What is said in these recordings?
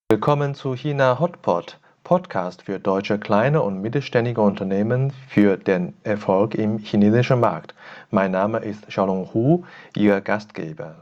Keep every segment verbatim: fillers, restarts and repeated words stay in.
Willkommen zu China Hotpot, Podcast für deutsche kleine und mittelständige Unternehmen für den Erfolg im chinesischen Markt. Mein Name ist Xiaolong Hu, Ihr Gastgeber.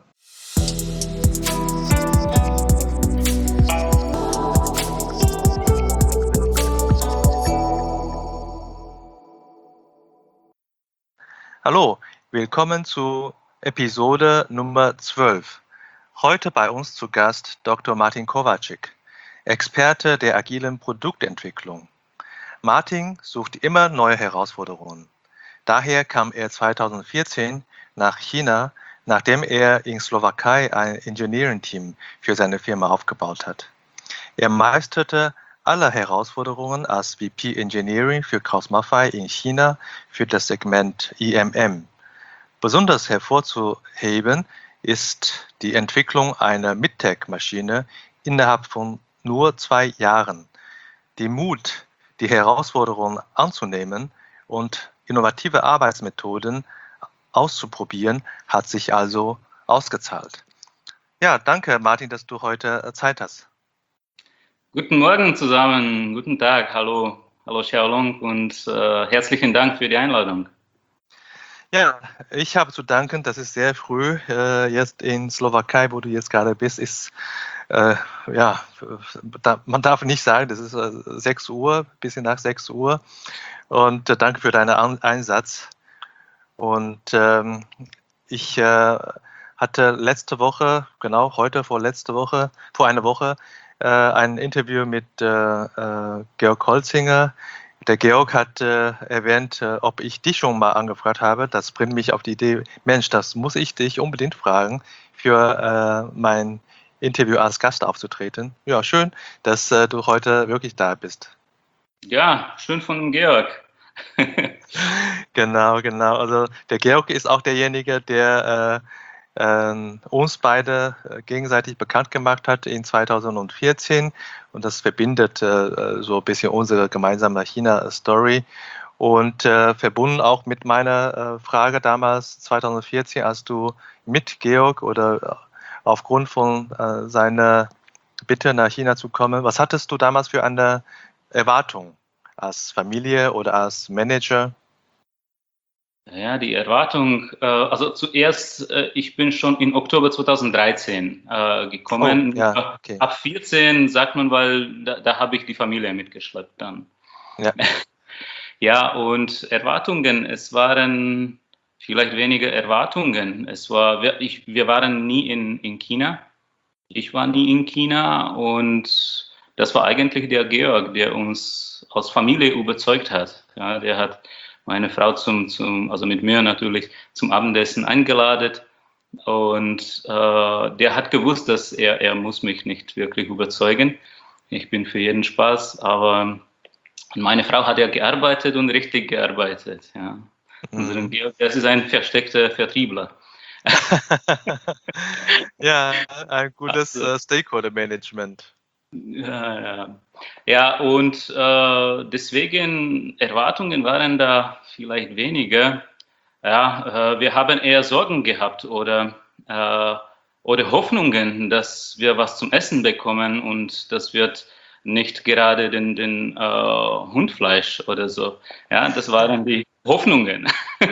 Hallo, willkommen zu Episode Nummer zwölf. Heute bei uns zu Gast Doktor Martin Kowalczyk, Experte der agilen Produktentwicklung. Martin sucht immer neue Herausforderungen. Daher kam er zweitausendvierzehn nach China, nachdem er in Slowakei ein Engineering-Team für seine Firma aufgebaut hat. Er meisterte alle Herausforderungen als V P Engineering für Krauss Maffei in China für das Segment I M M. Besonders hervorzuheben ist die Entwicklung einer Mid-Tech-Maschine innerhalb von nur zwei Jahren. Die Mut, die Herausforderungen anzunehmen und innovative Arbeitsmethoden auszuprobieren, hat sich also ausgezahlt. Ja, danke Martin, dass du heute Zeit hast. Guten Morgen zusammen, guten Tag, hallo, hallo Xiaolong und äh, herzlichen Dank für die Einladung. Ja, ich habe zu danken, das ist sehr früh, äh, jetzt in Slowakei, wo du jetzt gerade bist, ist, äh, ja, da, man darf nicht sagen, das ist äh, sechs Uhr, bisschen nach sechs Uhr und äh, danke für deinen An- Einsatz und ähm, ich äh, hatte letzte Woche, genau heute vor letzte Woche, vor einer Woche, äh, ein Interview mit äh, äh, Georg Holzinger. Der Georg hat äh, erwähnt, äh, ob ich dich schon mal angefragt habe. Das bringt mich auf die Idee, Mensch, das muss ich dich unbedingt fragen, für äh, mein Interview als Gast aufzutreten. Ja, schön, dass äh, du heute wirklich da bist. Ja, schön von dem Georg. Genau, genau. Also der Georg ist auch derjenige, der äh, äh, uns beide äh, gegenseitig bekannt gemacht hat in zweitausendvierzehn und das verbindet äh, so ein bisschen unsere gemeinsame China-Story und äh, verbunden auch mit meiner äh, Frage damals zweitausendvierzehn, als du mit Georg oder aufgrund von äh, seiner Bitte nach China zu kommen, was hattest du damals für eine Erwartung als Familie oder als Manager? Ja, die Erwartung, äh, also zuerst, äh, ich bin schon im Oktober zweitausenddreizehn äh, gekommen. Oh, ja, okay. Ab vierzehn sagt man, weil da, da habe ich die Familie mitgeschleppt dann. Ja. Ja, und Erwartungen, es waren vielleicht weniger Erwartungen. Es war, wir, ich, wir waren nie in, in China. Ich war nie in China und das war eigentlich der Georg, der uns aus Familie überzeugt hat. Ja, der hat meine Frau zum, zum, also mit mir natürlich zum Abendessen eingeladen und äh, der hat gewusst, dass er, er muss mich nicht wirklich überzeugen. Ich bin für jeden Spaß, aber meine Frau hat ja gearbeitet und richtig gearbeitet. Ja. Mhm. Georg, das ist ein versteckter Vertriebler. Ja, ein gutes Also, äh, Stakeholder-Management. Ja, ja. Ja, und äh, deswegen Erwartungen waren da vielleicht weniger. Ja, äh, wir haben eher Sorgen gehabt oder, äh, oder Hoffnungen, dass wir was zum Essen bekommen und das wird nicht gerade den, den äh, Hundfleisch oder so. Ja, das waren die Hoffnungen.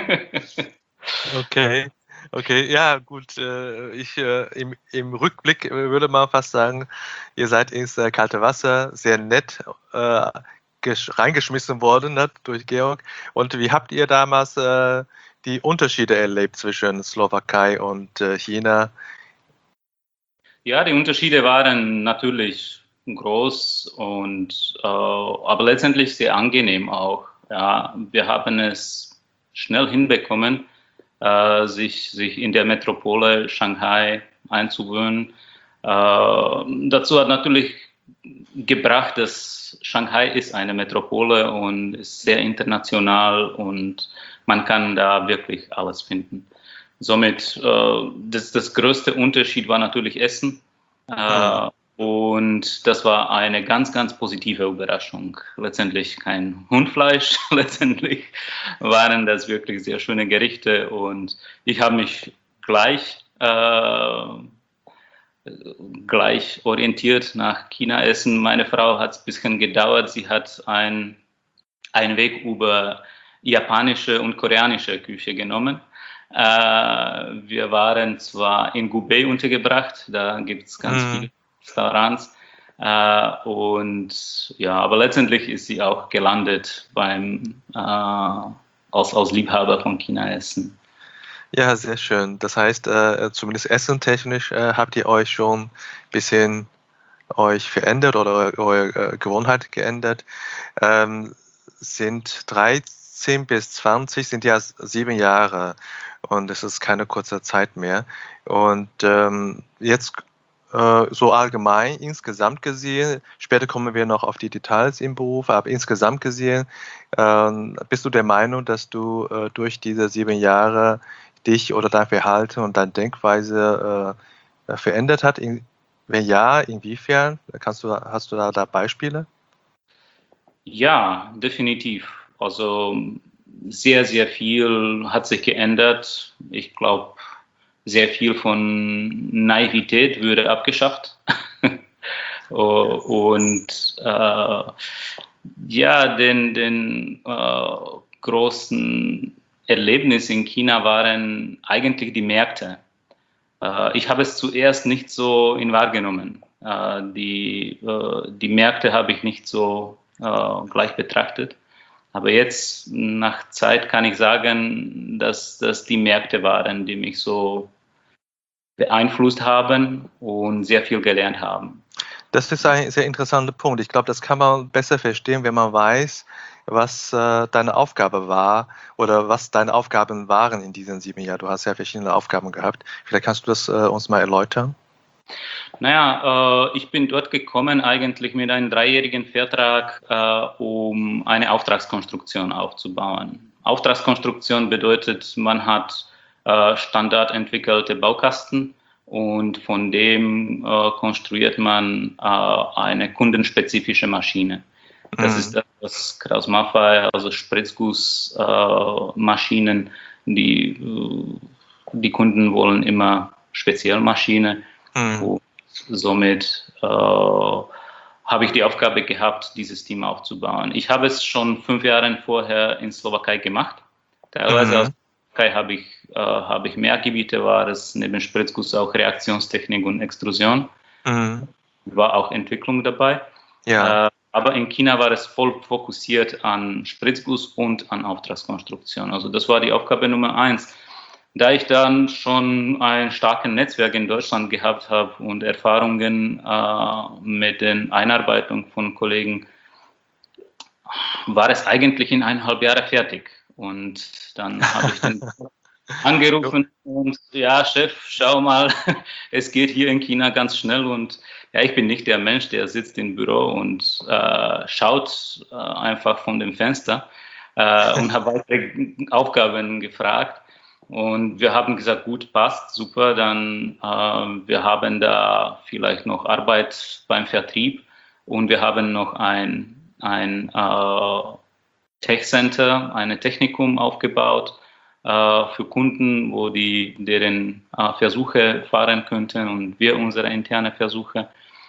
Okay, okay, ja gut. Äh, ich äh, im, im Rückblick äh, würde man fast sagen, ihr seid ins äh, kalte Wasser, sehr nett äh, gesch- reingeschmissen worden, ne, durch Georg. Und wie habt ihr damals äh, die Unterschiede erlebt zwischen Slowakei und äh, China? Ja, die Unterschiede waren natürlich groß und äh, aber letztendlich sehr angenehm auch. Ja, wir haben es schnell hinbekommen, äh, sich, sich in der Metropole Shanghai einzugewöhnen. Äh, dazu hat natürlich gebracht, dass Shanghai ist eine Metropole und ist sehr international und man kann da wirklich alles finden. Somit, äh, das, das größte Unterschied war natürlich Essen. Hm. Äh, und das war eine ganz, ganz positive Überraschung. Letztendlich kein Hundfleisch, letztendlich waren das wirklich sehr schöne Gerichte und ich habe mich gleich äh, gleich orientiert nach China essen. Meine Frau hat es ein bisschen gedauert. Sie hat ein, einen Weg über japanische und koreanische Küche genommen. Äh, wir waren zwar in Gubei untergebracht, da gibt es ganz mm. viele Restaurants. Äh, und ja, aber letztendlich ist sie auch gelandet beim äh, als, als Liebhaber von China-Essen. Ja, sehr schön. Das heißt, äh, zumindest essentechnisch äh, habt ihr euch schon ein bisschen euch verändert oder eure, eure äh, Gewohnheit geändert. Ähm, sind dreizehn bis zwanzig sind ja sieben Jahre und es ist keine kurze Zeit mehr. Und ähm, jetzt äh, so allgemein, insgesamt gesehen, später kommen wir noch auf die Details im Beruf, aber insgesamt gesehen, äh, bist du der Meinung, dass du äh, durch diese sieben Jahre dich oder dein Verhalten und deine Denkweise äh, verändert hat? In, wenn ja, inwiefern? Kannst du, hast du da, da Beispiele? Ja, definitiv. Also sehr, sehr viel hat sich geändert. Ich glaube, sehr viel von Naivität würde abgeschafft. Und äh, ja, den, den äh, großen Erlebnis in China waren eigentlich die Märkte. Äh, ich habe es zuerst nicht so in wahrgenommen. Äh, die, äh, die Märkte habe ich nicht so äh, gleich betrachtet. Aber jetzt, nach Zeit, kann ich sagen, dass das die Märkte waren, die mich so beeinflusst haben und sehr viel gelernt haben. Das ist ein sehr interessanter Punkt. Ich glaube, das kann man besser verstehen, wenn man weiß, was äh, deine Aufgabe war oder was deine Aufgaben waren in diesen sieben Jahren. Du hast ja verschiedene Aufgaben gehabt. Vielleicht kannst du das äh, uns mal erläutern. Naja, äh, ich bin dort gekommen eigentlich mit einem dreijährigen Vertrag, äh, um eine Auftragskonstruktion aufzubauen. Auftragskonstruktion bedeutet, man hat äh, standardentwickelte Baukasten und von dem äh, konstruiert man äh, eine kundenspezifische Maschine. Das mhm. ist das Krauss Maffei, also Spritzgussmaschinen, äh, die, die Kunden wollen immer Spezialmaschine. Mhm. Und somit äh, habe ich die Aufgabe gehabt, dieses Team aufzubauen. Ich habe es schon fünf Jahre vorher in Slowakei gemacht. Teilweise mhm. aus Slowakei habe ich, äh, habe ich mehr Gebiete, war es neben Spritzguss auch Reaktionstechnik und Extrusion. Mhm. War auch Entwicklung dabei. Ja. Äh, aber in China war es voll fokussiert an Spritzguss und an Auftragskonstruktion. Also das war die Aufgabe Nummer eins. Da ich dann schon ein starkes Netzwerk in Deutschland gehabt habe und Erfahrungen äh, mit der Einarbeitung von Kollegen, war es eigentlich in eineinhalb Jahren fertig. Und dann habe ich den angerufen und ja, Chef, schau mal, es geht hier in China ganz schnell und ja, ich bin nicht der Mensch, der sitzt im Büro und äh, schaut äh, einfach von dem Fenster äh, und habe weitere Aufgaben gefragt. Und wir haben gesagt, gut, passt, super, dann äh, wir haben da vielleicht noch Arbeit beim Vertrieb und wir haben noch ein, ein äh, Tech-Center, ein Technikum aufgebaut äh, für Kunden, wo die deren äh, Versuche fahren könnten und wir unsere interne Versuche.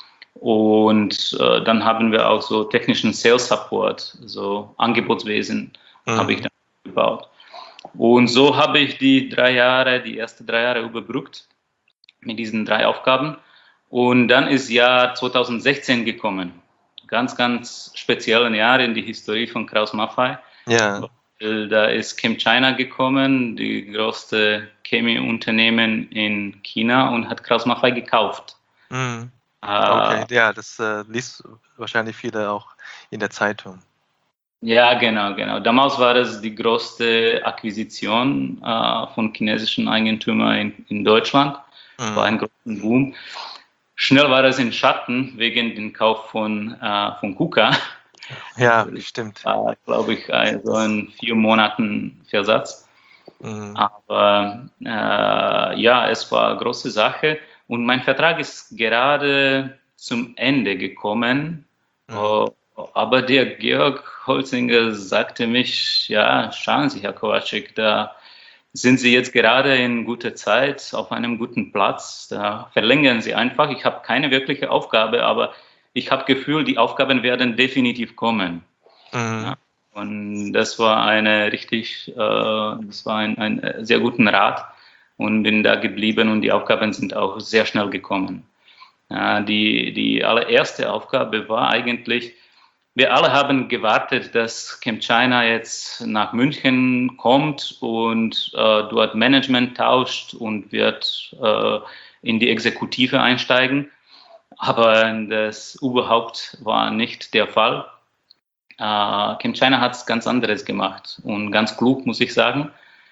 Und äh, dann haben wir auch so technischen Sales Support, so Angebotswesen mhm. habe ich dann gebaut. Und so habe ich die drei Jahre, die ersten drei Jahre überbrückt mit diesen drei Aufgaben. Und dann ist Jahr zweitausendsechzehn gekommen. Ganz, ganz spezielles Jahr in die Historie von Krauss Maffei. Ja. Da ist ChemChina gekommen, die größte Chemieunternehmen in China und hat Krauss Maffei gekauft. Mhm. Okay, äh, ja, das äh, liest wahrscheinlich viele auch in der Zeitung. Ja, genau, genau. Damals war es die größte Akquisition äh, von chinesischen Eigentümern in, in Deutschland. Mhm. War ein großer Boom. Schnell war es in Schatten wegen dem Kauf von, äh, von KUKA. Ja, stimmt. War, glaube ich, ein, so ein vier Monaten Versatz. Mhm. Aber äh, ja, es war eine große Sache. Und mein Vertrag ist gerade zum Ende gekommen. Mhm. Uh, Aber der Georg Holzinger sagte mich, ja, schauen Sie, Herr Kovačik, da sind Sie jetzt gerade in guter Zeit auf einem guten Platz. Da verlängern Sie einfach. Ich habe keine wirkliche Aufgabe, aber ich habe das Gefühl, die Aufgaben werden definitiv kommen. Mhm. Ja, und das war eine richtig, äh, das war ein, ein sehr guten Rat und bin da geblieben und die Aufgaben sind auch sehr schnell gekommen. Ja, die, die allererste Aufgabe war eigentlich, wir alle haben gewartet, dass ChemChina jetzt nach München kommt und äh, dort Management tauscht und wird äh, in die Exekutive einsteigen. Aber das überhaupt war nicht der Fall. Äh, ChemChina hat es ganz anderes gemacht und ganz klug, muss ich sagen.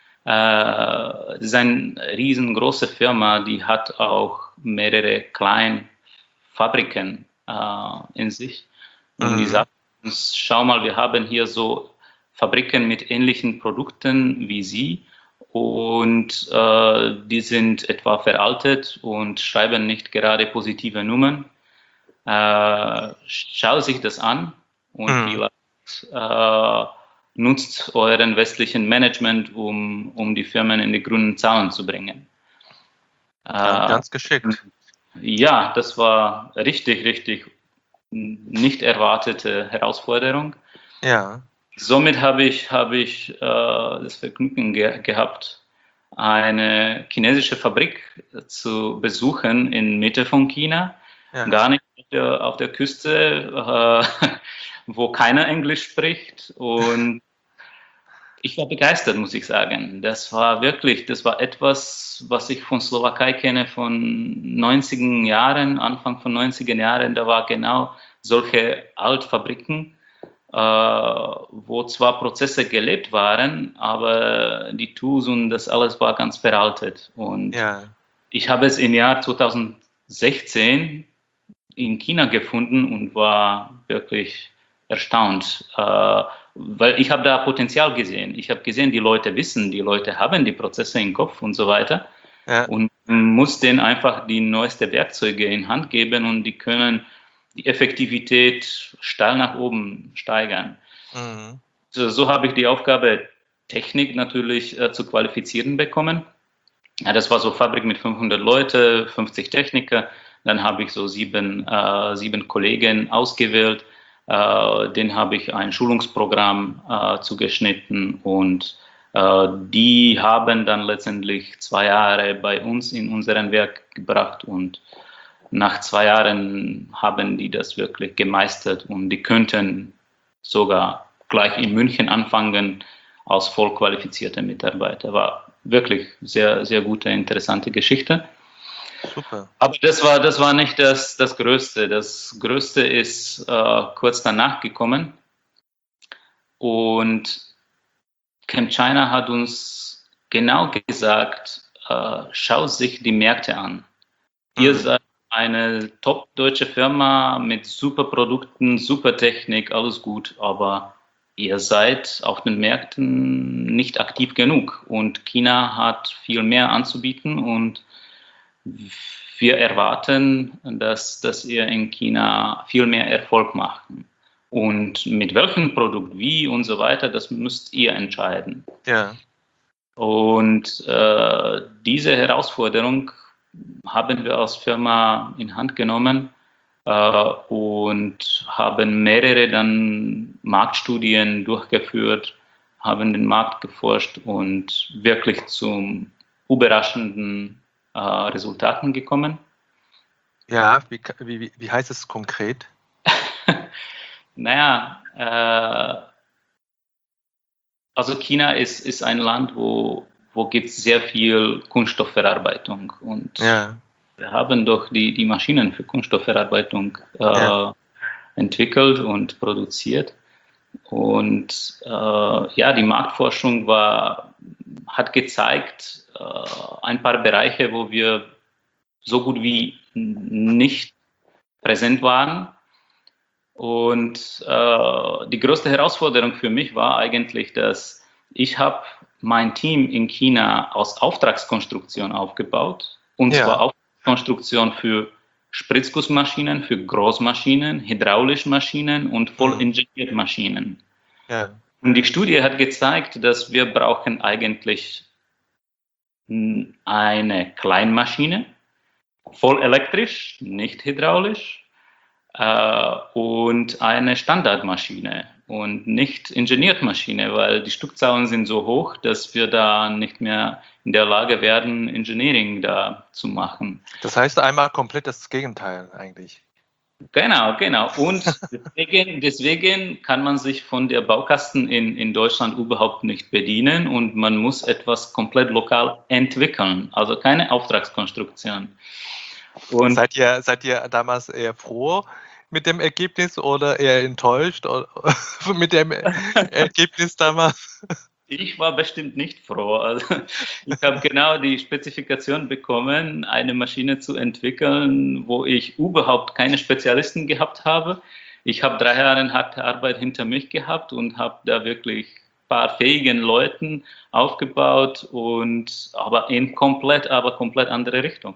Äh, es ist eine riesengroße Firma, die hat auch mehrere kleine Fabriken äh, in sich. Und Mhm. die sagt uns, schau mal, wir haben hier so Fabriken mit ähnlichen Produkten wie Sie und äh, die sind etwa veraltet und schreiben nicht gerade positive Nummern. Äh, schau sich das an und Mhm. vielleicht äh, nutzt euren westlichen Management, um, um die Firmen in die grünen Zahlen zu bringen. Ja, Äh, ganz geschickt. ja, das war richtig, richtig nicht erwartete Herausforderung. Ja. Somit habe ich, habe ich äh, das Vergnügen ge gehabt, eine chinesische Fabrik zu besuchen in Mitte von China, Ja. gar nicht auf der, auf der Küste, äh, wo keiner Englisch spricht. Und ich war begeistert, muss ich sagen. Das war wirklich, das war etwas, was ich von Slowakei kenne von neunziger Jahren, Anfang von neunziger Jahren. Da war genau solche Altfabriken, äh, wo zwar Prozesse gelebt waren, aber die Tools und das alles war ganz veraltet. Und Ja. ich habe es im Jahr zweitausendsechzehn in China gefunden und war wirklich erstaunt, äh, weil ich habe da Potenzial gesehen. Ich habe gesehen, die Leute wissen, die Leute haben die Prozesse im Kopf und so weiter. Ja. Und man muss denen einfach die neuesten Werkzeuge in Hand geben und die können die Effektivität steil nach oben steigern. Mhm. So, so habe ich die Aufgabe, Technik natürlich äh, zu qualifizieren bekommen. Ja, das war so Fabrik mit fünfhundert Leute, fünfzig Techniker. Dann habe ich so sieben, äh, sieben Kollegen ausgewählt. Äh, den habe ich ein Schulungsprogramm äh, zugeschnitten und äh, die haben dann letztendlich zwei Jahre bei uns in unserem Werk gebracht und nach zwei Jahren haben die das wirklich gemeistert und die könnten sogar gleich in München anfangen als voll qualifizierte Mitarbeiter. War wirklich sehr, sehr gute, interessante Geschichte. Super. Aber das war, das war nicht das, das Größte. Das Größte ist äh, kurz danach gekommen. Und ChemChina hat uns genau gesagt, äh, schau sich die Märkte an. Ihr Mhm. seid eine top deutsche Firma mit super Produkten, super Technik, alles gut, aber ihr seid auf den Märkten nicht aktiv genug und China hat viel mehr anzubieten und wir erwarten, dass, dass ihr in China viel mehr Erfolg macht. Und mit welchem Produkt, wie und so weiter, das müsst ihr entscheiden. Ja. Und äh, diese Herausforderung haben wir als Firma in Hand genommen äh, und haben mehrere dann Marktstudien durchgeführt, haben den Markt geforscht und wirklich zum überraschenden äh, Resultaten gekommen. Ja, wie, wie, wie heißt es konkret? Naja, äh, also China ist, ist ein Land, wo, wo gibt es sehr viel Kunststoffverarbeitung und Ja. wir haben doch die, die Maschinen für Kunststoffverarbeitung äh, Ja. entwickelt und produziert. Und äh, ja, die Marktforschung war, hat gezeigt, äh, ein paar Bereiche, wo wir so gut wie nicht präsent waren. Und äh, die größte Herausforderung für mich war eigentlich, dass ich habe mein Team in China aus Auftragskonstruktion aufgebaut. Und Ja. zwar Auftragskonstruktion für Spritzgussmaschinen, für Großmaschinen, hydraulische Maschinen und voll integrierte Maschinen. Ja. Und die Studie hat gezeigt, dass wir brauchen eigentlich eine Kleinmaschine, voll elektrisch, nicht hydraulisch, äh, und eine Standardmaschine und nicht Ingenieurmaschine, weil die Stückzahlen sind so hoch, dass wir da nicht mehr in der Lage werden, Engineering da zu machen. Das heißt einmal komplett das Gegenteil eigentlich. Genau, genau. Und deswegen, deswegen kann man sich von der Baukasten in, in Deutschland überhaupt nicht bedienen und man muss etwas komplett lokal entwickeln, also keine Auftragskonstruktion. Und seid ihr, seid ihr damals eher froh mit dem Ergebnis oder eher enttäuscht oder mit dem Ergebnis damals? Ich war bestimmt nicht froh. Also ich habe genau die Spezifikation bekommen, eine Maschine zu entwickeln, wo ich überhaupt keine Spezialisten gehabt habe. Ich habe drei Jahre harte Arbeit hinter mich gehabt und habe da wirklich ein paar fähigen Leuten aufgebaut und aber in komplett, aber komplett andere Richtung.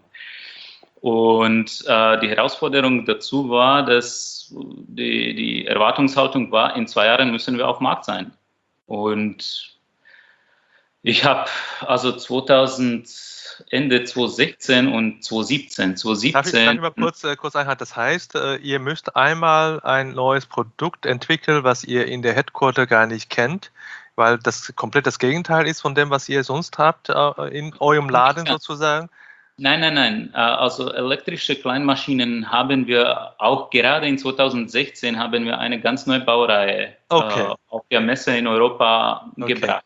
Und äh, die Herausforderung dazu war, dass die, die Erwartungshaltung war, in zwei Jahren müssen wir auf Markt sein. Und ich habe also zweitausend, Ende zweitausendsechzehn und zweitausendsiebzehn, zweitausendsiebzehn. Darf ich, darf ich mal kurz, äh, kurz einhalten? Das heißt, äh, ihr müsst einmal ein neues Produkt entwickeln, was ihr in der Headquarter gar nicht kennt, weil das komplett das Gegenteil ist von dem, was ihr sonst habt äh, in eurem Laden sozusagen. Nein, nein, nein. Also elektrische Kleinmaschinen haben wir auch gerade in zweitausendsechzehn haben wir eine ganz neue Baureihe okay. äh, auf der Messe in Europa okay. gebracht.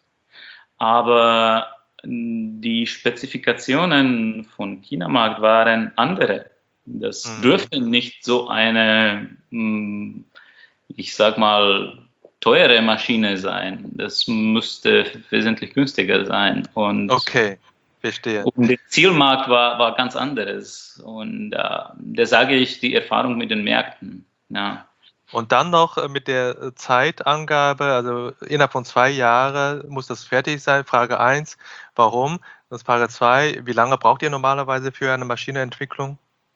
Aber die Spezifikationen von China-Markt waren andere. Das mhm. dürfte nicht so eine, ich sag mal, teure Maschine sein. Das müsste wesentlich günstiger sein. Und okay. Verstehe. Und der Zielmarkt war, war ganz anderes. Und äh, da sage ich die Erfahrung mit den Märkten. Ja. Und dann noch mit der Zeitangabe, also innerhalb von zwei Jahren muss das fertig sein. Frage eins, warum? Und Frage zwei, wie lange braucht ihr normalerweise für eine Maschinenentwicklung?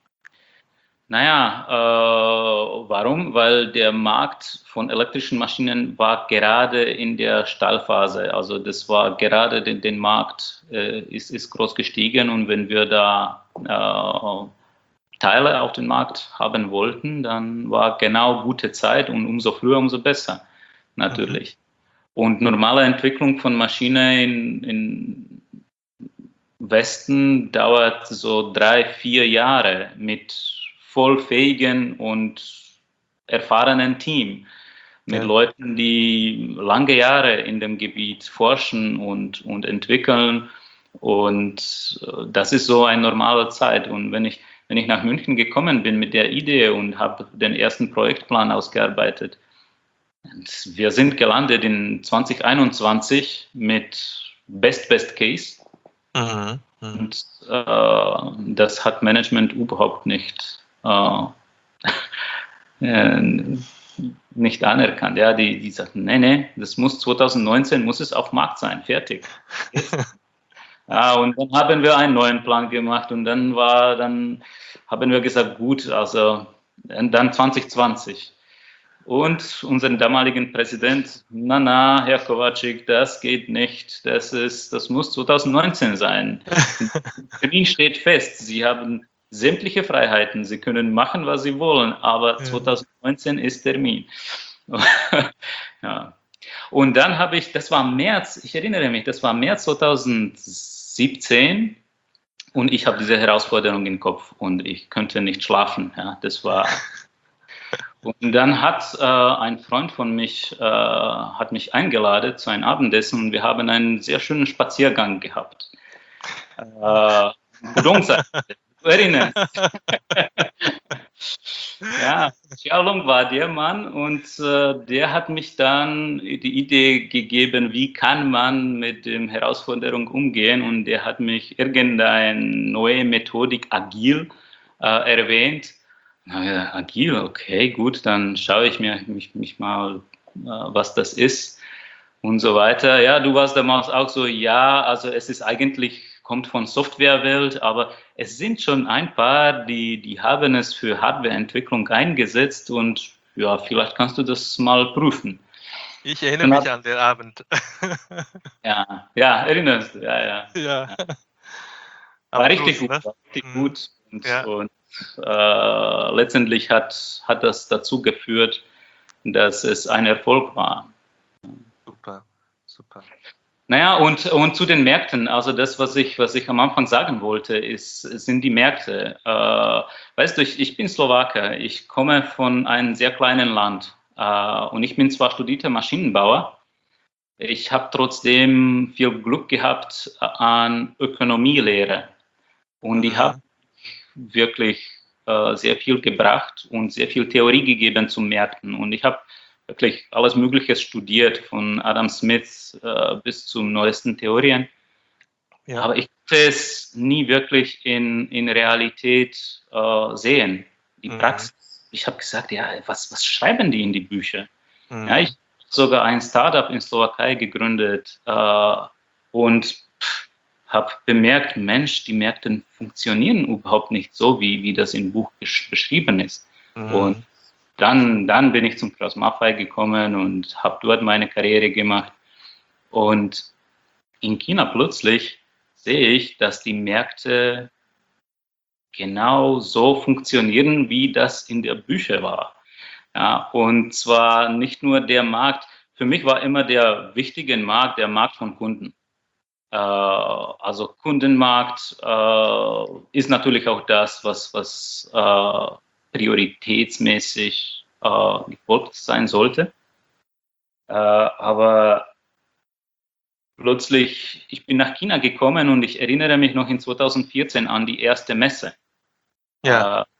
Naja, äh, warum? Weil der Markt von elektrischen Maschinen war gerade in der Stallphase. Also das war gerade den, den Markt äh, ist, ist groß gestiegen und wenn wir da äh, Teile auf den Markt haben wollten, dann war genau gute Zeit und umso früher, umso besser natürlich. Mhm. Und normale Entwicklung von Maschinen in, in Westen dauert so drei, vier Jahre mit vollfähigen und erfahrenen Team, mit ja. Leuten, die lange Jahre in dem Gebiet forschen und, und entwickeln. Und das ist so eine normale Zeit. Und wenn ich, wenn ich nach München gekommen bin mit der Idee und habe den ersten Projektplan ausgearbeitet, und wir sind gelandet in zwanzig einundzwanzig mit Best Best Case. Mhm. Mhm. Und äh, das hat Management überhaupt nicht Uh, äh, nicht anerkannt. Ja, die, die sagten, nee, nee, das muss zweitausendneunzehn muss es auf Markt sein, fertig. Ja, und dann haben wir einen neuen Plan gemacht und dann war, dann haben wir gesagt, gut, also dann zwanzig zwanzig. Und unseren damaligen Präsident, na na, Herr Kovacic, das geht nicht, das ist, das muss zweitausendneunzehn sein. Der Termin steht fest. Sie haben sämtliche Freiheiten, Sie können machen, was Sie wollen, aber ja. zweitausendneunzehn ist Termin. Ja. Und dann habe ich, das war März, ich erinnere mich, das war März zweitausendsiebzehn und ich habe diese Herausforderung im Kopf und ich könnte nicht schlafen. Ja, das war. Und dann hat äh, ein Freund von mich, äh, hat mich eingeladen zu einem Abendessen und wir haben einen sehr schönen Spaziergang gehabt. Äh, Du erinnerst. Ja, Xiaolong war der Mann und äh, der hat mich dann die Idee gegeben, wie kann man mit der Herausforderung umgehen und der hat mich irgendeine neue Methodik agil äh, erwähnt. Na ja, agil, okay, gut, dann schaue ich mir mich, mich mal, äh, was das ist und so weiter. Ja, du warst damals auch so, ja, also es ist eigentlich kommt von Softwarewelt, aber es sind schon ein paar, die, die haben es für Hardwareentwicklung eingesetzt und ja, vielleicht kannst du das mal prüfen. Ich erinnere mich an den Abend. Ja, ja, erinnerst du, ja, ja. Ja. war richtig Schluss, gut, ne? war richtig Mhm. gut. Und, Ja. und äh, letztendlich hat, hat das dazu geführt, dass es ein Erfolg war. Super, super. Naja, und, und zu den Märkten, also das, was ich, was ich am Anfang sagen wollte, ist, sind die Märkte. Äh, weißt du, ich, ich bin Slowake, ich komme von einem sehr kleinen Land äh, und ich bin zwar studierter Maschinenbauer, ich habe trotzdem viel Glück gehabt an Ökonomielehre und die haben Mhm. wirklich äh, sehr viel gebracht und sehr viel Theorie gegeben zu Märkten. Und ich habe wirklich alles Mögliche studiert, von Adam Smith äh, bis zu neuesten Theorien. Ja. Aber ich konnte es nie wirklich in, in Realität äh, sehen. Die Mhm. Praxis. Ich habe gesagt, ja, was, was schreiben die in die Bücher? Mhm. Ja, ich habe sogar ein Startup in Slowakei gegründet äh, und habe bemerkt, Mensch, die Märkte funktionieren überhaupt nicht so, wie, wie das im Buch besch beschrieben ist. Mhm. Und dann, dann bin ich zum Klaus Maffei gekommen und habe dort meine Karriere gemacht. Und in China plötzlich sehe ich, dass die Märkte genau so funktionieren, wie das in der Bücher war. Ja, und zwar nicht nur der Markt, für mich war immer der wichtige Markt der Markt von Kunden. Äh, also Kundenmarkt äh, ist natürlich auch das, was, was äh, prioritätsmäßig äh, gefolgt sein sollte. Äh, aber plötzlich, ich bin nach China gekommen und ich erinnere mich noch in zweitausendvierzehn an die erste Messe. Ja. Äh,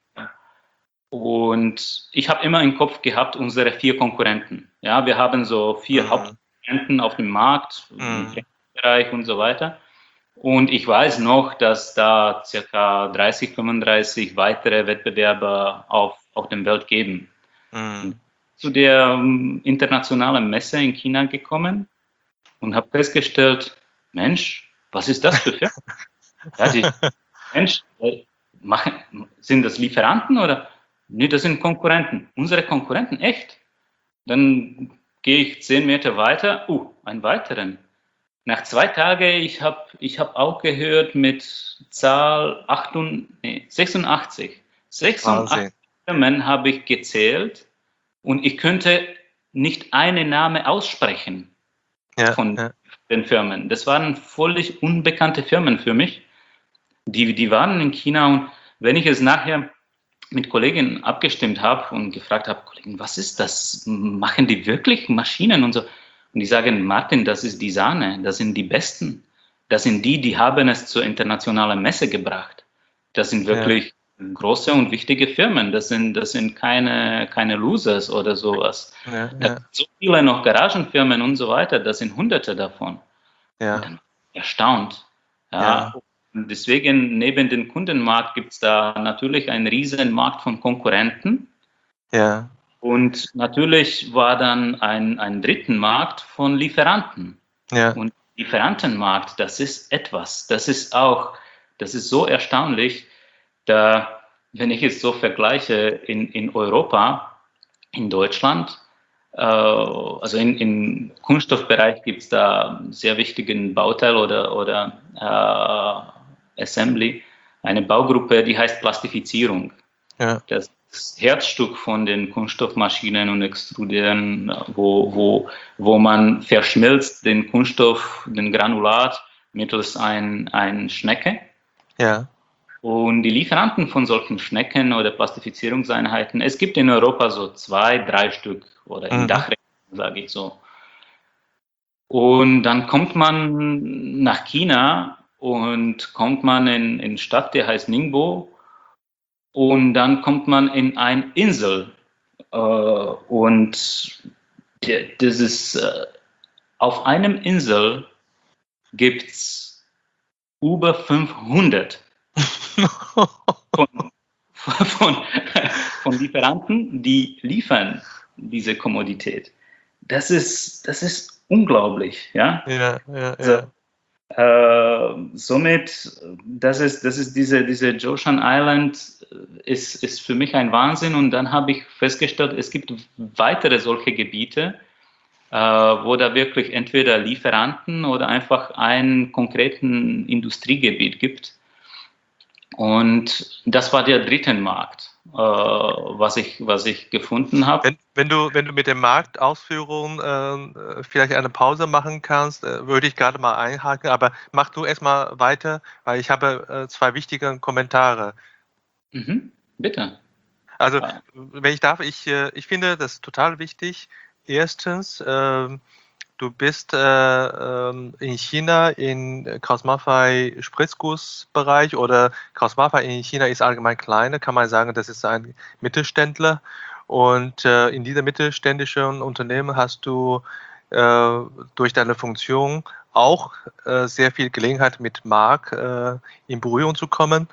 und ich habe immer im Kopf gehabt, unsere vier Konkurrenten. Ja, wir haben so vier Mhm. Hauptkonkurrenten auf dem Markt, im Mhm. Bereich und so weiter. Und ich weiß noch, dass da circa dreißig, fünfunddreißig weitere Wettbewerber auf, auf der Welt geben. Mhm. Zu der um, internationalen Messe in China gekommen und habe festgestellt, Mensch, was ist das für Firmen? Ja, die, Mensch, äh, machen, sind das Lieferanten oder? Nee, das sind Konkurrenten. Unsere Konkurrenten, echt? Dann gehe ich zehn Meter weiter, uh, einen weiteren. Nach zwei Tagen, ich habe ich hab auch gehört mit Zahl achtundachtzig, nee, sechsundachtzig. sechsundachtzig Wahnsinn. Firmen habe ich gezählt und ich könnte nicht einen Namen aussprechen Ja, von ja. den Firmen. Das waren völlig unbekannte Firmen für mich. Die, die waren in China und wenn ich es nachher mit Kollegen abgestimmt habe und gefragt habe, Kollegen, was ist das? Machen die wirklich Maschinen und so? Und die sagen, Martin, das ist die Sahne, das sind die Besten. Das sind die, die haben es zur internationalen Messe gebracht. Das sind Ja. wirklich große und wichtige Firmen. Das sind, das sind keine, keine Losers oder sowas. Ja, Da ja, sind so viele noch Garagenfirmen und so weiter. Das sind Hunderte davon. Und ja, dann erstaunt. Ja, ja, und deswegen neben dem Kundenmarkt gibt es da natürlich einen riesen Markt von Konkurrenten. ja, Und natürlich war dann ein, ein dritten Markt von Lieferanten. ja, Und Lieferantenmarkt, das ist etwas, das ist auch, das ist so erstaunlich, da, wenn ich es so vergleiche in, in Europa, in Deutschland, äh, also in, im Kunststoffbereich gibt es da einen sehr wichtigen Bauteil oder, oder äh, Assembly, eine Baugruppe, die heißt Plastifizierung. ja, Das Herzstück von den Kunststoffmaschinen und Extrudern, wo, wo, wo man verschmilzt den Kunststoff, den Granulat mittels ein, ein Schnecke. ja, Und die Lieferanten von solchen Schnecken oder Plastifizierungseinheiten, es gibt in Europa so zwei, drei Stück oder in mhm, Dachregion, sage ich so. Und dann kommt man nach China und kommt man in eine Stadt, die heißt Ningbo. Und dann kommt man in eine Insel. Äh, und der, das ist, äh, auf einem Insel gibt es über fünfhundert von, von, von Lieferanten, die liefern diese Kommodität. Das ist, das ist unglaublich. Ja? ja, ja, Also, ja, äh, somit, das ist, das ist diese, diese Zhoushan Island ist, ist für mich ein Wahnsinn. Und dann habe ich festgestellt, es gibt weitere solche Gebiete, äh, wo da wirklich entweder Lieferanten oder einfach ein konkreten Industriegebiet gibt. Und das war der dritte Markt, äh, was ich, was ich gefunden habe. Wenn, wenn, du, wenn du mit den Marktausführungen äh, vielleicht eine Pause machen kannst, äh, würde ich gerade mal einhaken, aber mach du erstmal weiter, weil ich habe äh, zwei wichtige Kommentare. Mhm, bitte. Also, Ja. wenn ich darf, ich, äh, ich finde das total wichtig. Erstens, ähm, du bist äh, ähm, in China in Kraus-Maffei Spritzgussbereich oder Kraus-Maffei in China ist allgemein kleiner, kann man sagen, das ist ein Mittelständler. Und äh, in diesem mittelständischen Unternehmen hast du äh, durch deine Funktion auch äh, sehr viel Gelegenheit mit Markt äh, in Berührung zu kommen.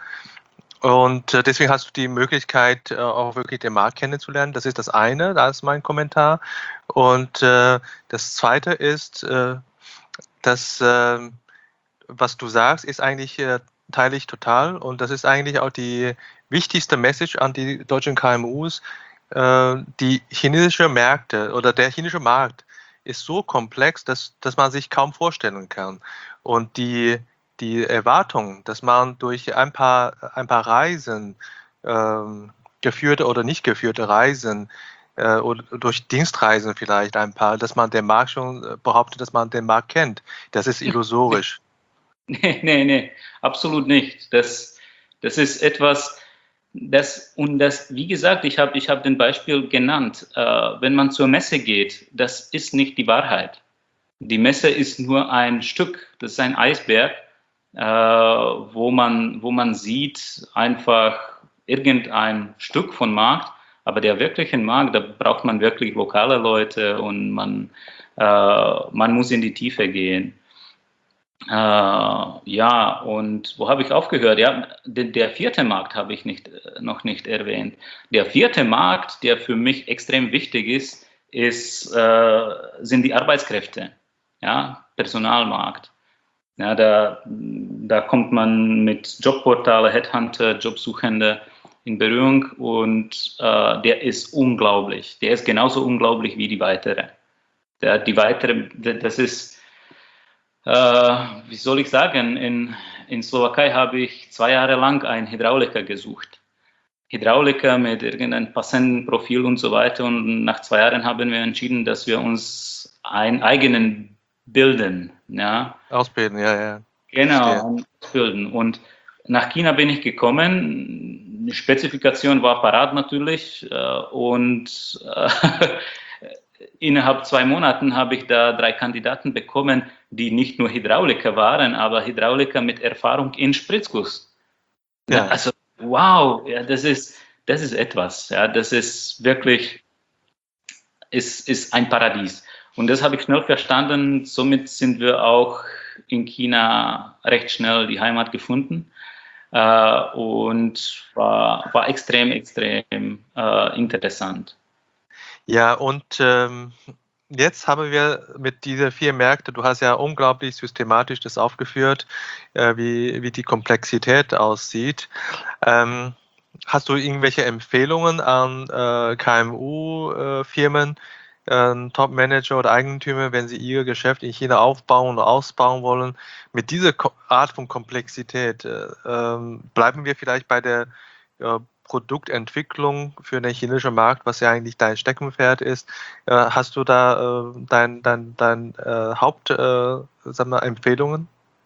Und äh, deswegen hast du die Möglichkeit, äh, auch wirklich den Markt kennenzulernen. Das ist das eine, da ist mein Kommentar. Und äh, das zweite ist, äh, dass, äh, was du sagst, ist eigentlich, äh, teile ich total. Und das ist eigentlich auch die wichtigste Message an die deutschen K M Us. Äh, die chinesische Märkte oder der chinesische Markt ist so komplex, dass, dass man sich kaum vorstellen kann. Und die die Erwartung, dass man durch ein paar, ein paar Reisen, ähm, geführte oder nicht geführte Reisen, äh, oder durch Dienstreisen vielleicht ein paar, dass man den Markt schon äh, behauptet, dass man den Markt kennt. Das ist illusorisch. Nee, nee, nee, absolut nicht. Das, das ist etwas, das, und das, wie gesagt, ich habe ich hab den Beispiel genannt, äh, wenn man zur Messe geht, das ist nicht die Wahrheit. Die Messe ist nur ein Stück, das ist ein Eisberg, äh, wo man, wo man sieht einfach irgendein Stück von Markt, aber der wirkliche Markt, da braucht man wirklich lokale Leute und man, äh, man muss in die Tiefe gehen. Äh, ja, und wo habe ich aufgehört? Ja, der, der vierte Markt habe ich nicht, noch nicht erwähnt. Der vierte Markt, der für mich extrem wichtig ist, ist äh, sind die Arbeitskräfte, ja, Personalmarkt. Ja, da, da kommt man mit Jobportale, Headhunter, Jobsuchende in Berührung und äh, der ist unglaublich. Der ist genauso unglaublich wie die weitere. Der, die weitere, das ist äh, wie soll ich sagen, in, in Slowakei habe ich zwei Jahre lang einen Hydrauliker gesucht. Hydrauliker mit irgendeinem passenden Profil und so weiter. Und nach zwei Jahren haben wir entschieden, dass wir uns einen eigenen bilden. Ja? Ausbilden, ja, ja. Genau, ausbilden. Und nach China bin ich gekommen. Die Spezifikation war parat natürlich. Und innerhalb zwei Monaten habe ich da drei Kandidaten bekommen, die nicht nur Hydrauliker waren, aber Hydrauliker mit Erfahrung in Spritzguss. Ja. Also wow, ja, das ist, das ist etwas. Ja, das ist wirklich, ist, ist ein Paradies. Und das habe ich schnell verstanden. Somit sind wir auch in China recht schnell die Heimat gefunden. Äh, und war, war extrem, extrem äh, interessant. Ja, und ähm, jetzt haben wir mit diesen vier Märkten, du hast ja unglaublich systematisch das aufgeführt, äh, wie, wie die Komplexität aussieht. Ähm, hast du irgendwelche Empfehlungen an äh, K M U-Firmen, äh, Top-Manager oder Eigentümer, wenn sie ihr Geschäft in China aufbauen oder ausbauen wollen? Mit dieser Art von Komplexität äh, ähm, bleiben wir vielleicht bei der äh, Produktentwicklung für den chinesischen Markt, was ja eigentlich dein Steckenpferd ist. Äh, hast du da äh, dein, dein, dein äh, Haupt, äh, sag mal, Empfehlungen?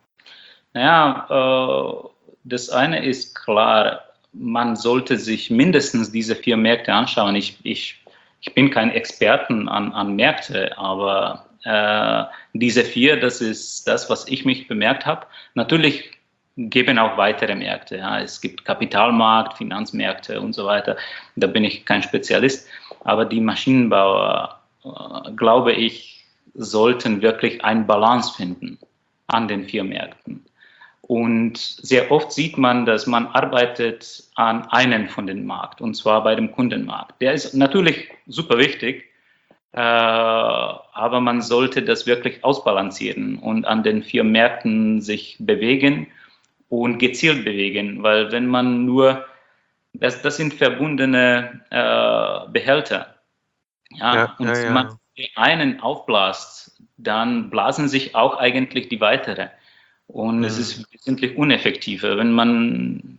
Naja, äh, das eine ist klar, man sollte sich mindestens diese vier Märkte anschauen. Ich, ich, ich bin kein Experten an, an Märkte, aber äh, diese vier, das ist das, was ich mich bemerkt habe. Natürlich geben auch weitere Märkte. Ja. Es gibt Kapitalmarkt, Finanzmärkte und so weiter. Da bin ich kein Spezialist. Aber die Maschinenbauer, äh, glaube ich, sollten wirklich eine Balance finden an den vier Märkten. Und sehr oft sieht man, dass man arbeitet an einem von den Markt, und zwar bei dem Kundenmarkt. Der ist natürlich super wichtig, äh, aber man sollte das wirklich ausbalancieren und an den vier Märkten sich bewegen und gezielt bewegen, weil wenn man nur, das, das sind verbundene äh, Behälter. Ja, Ja, und ja, wenn ja. man einen aufblasst, dann blasen sich auch eigentlich die weitere. Und es ist wesentlich uneffektiver. Wenn man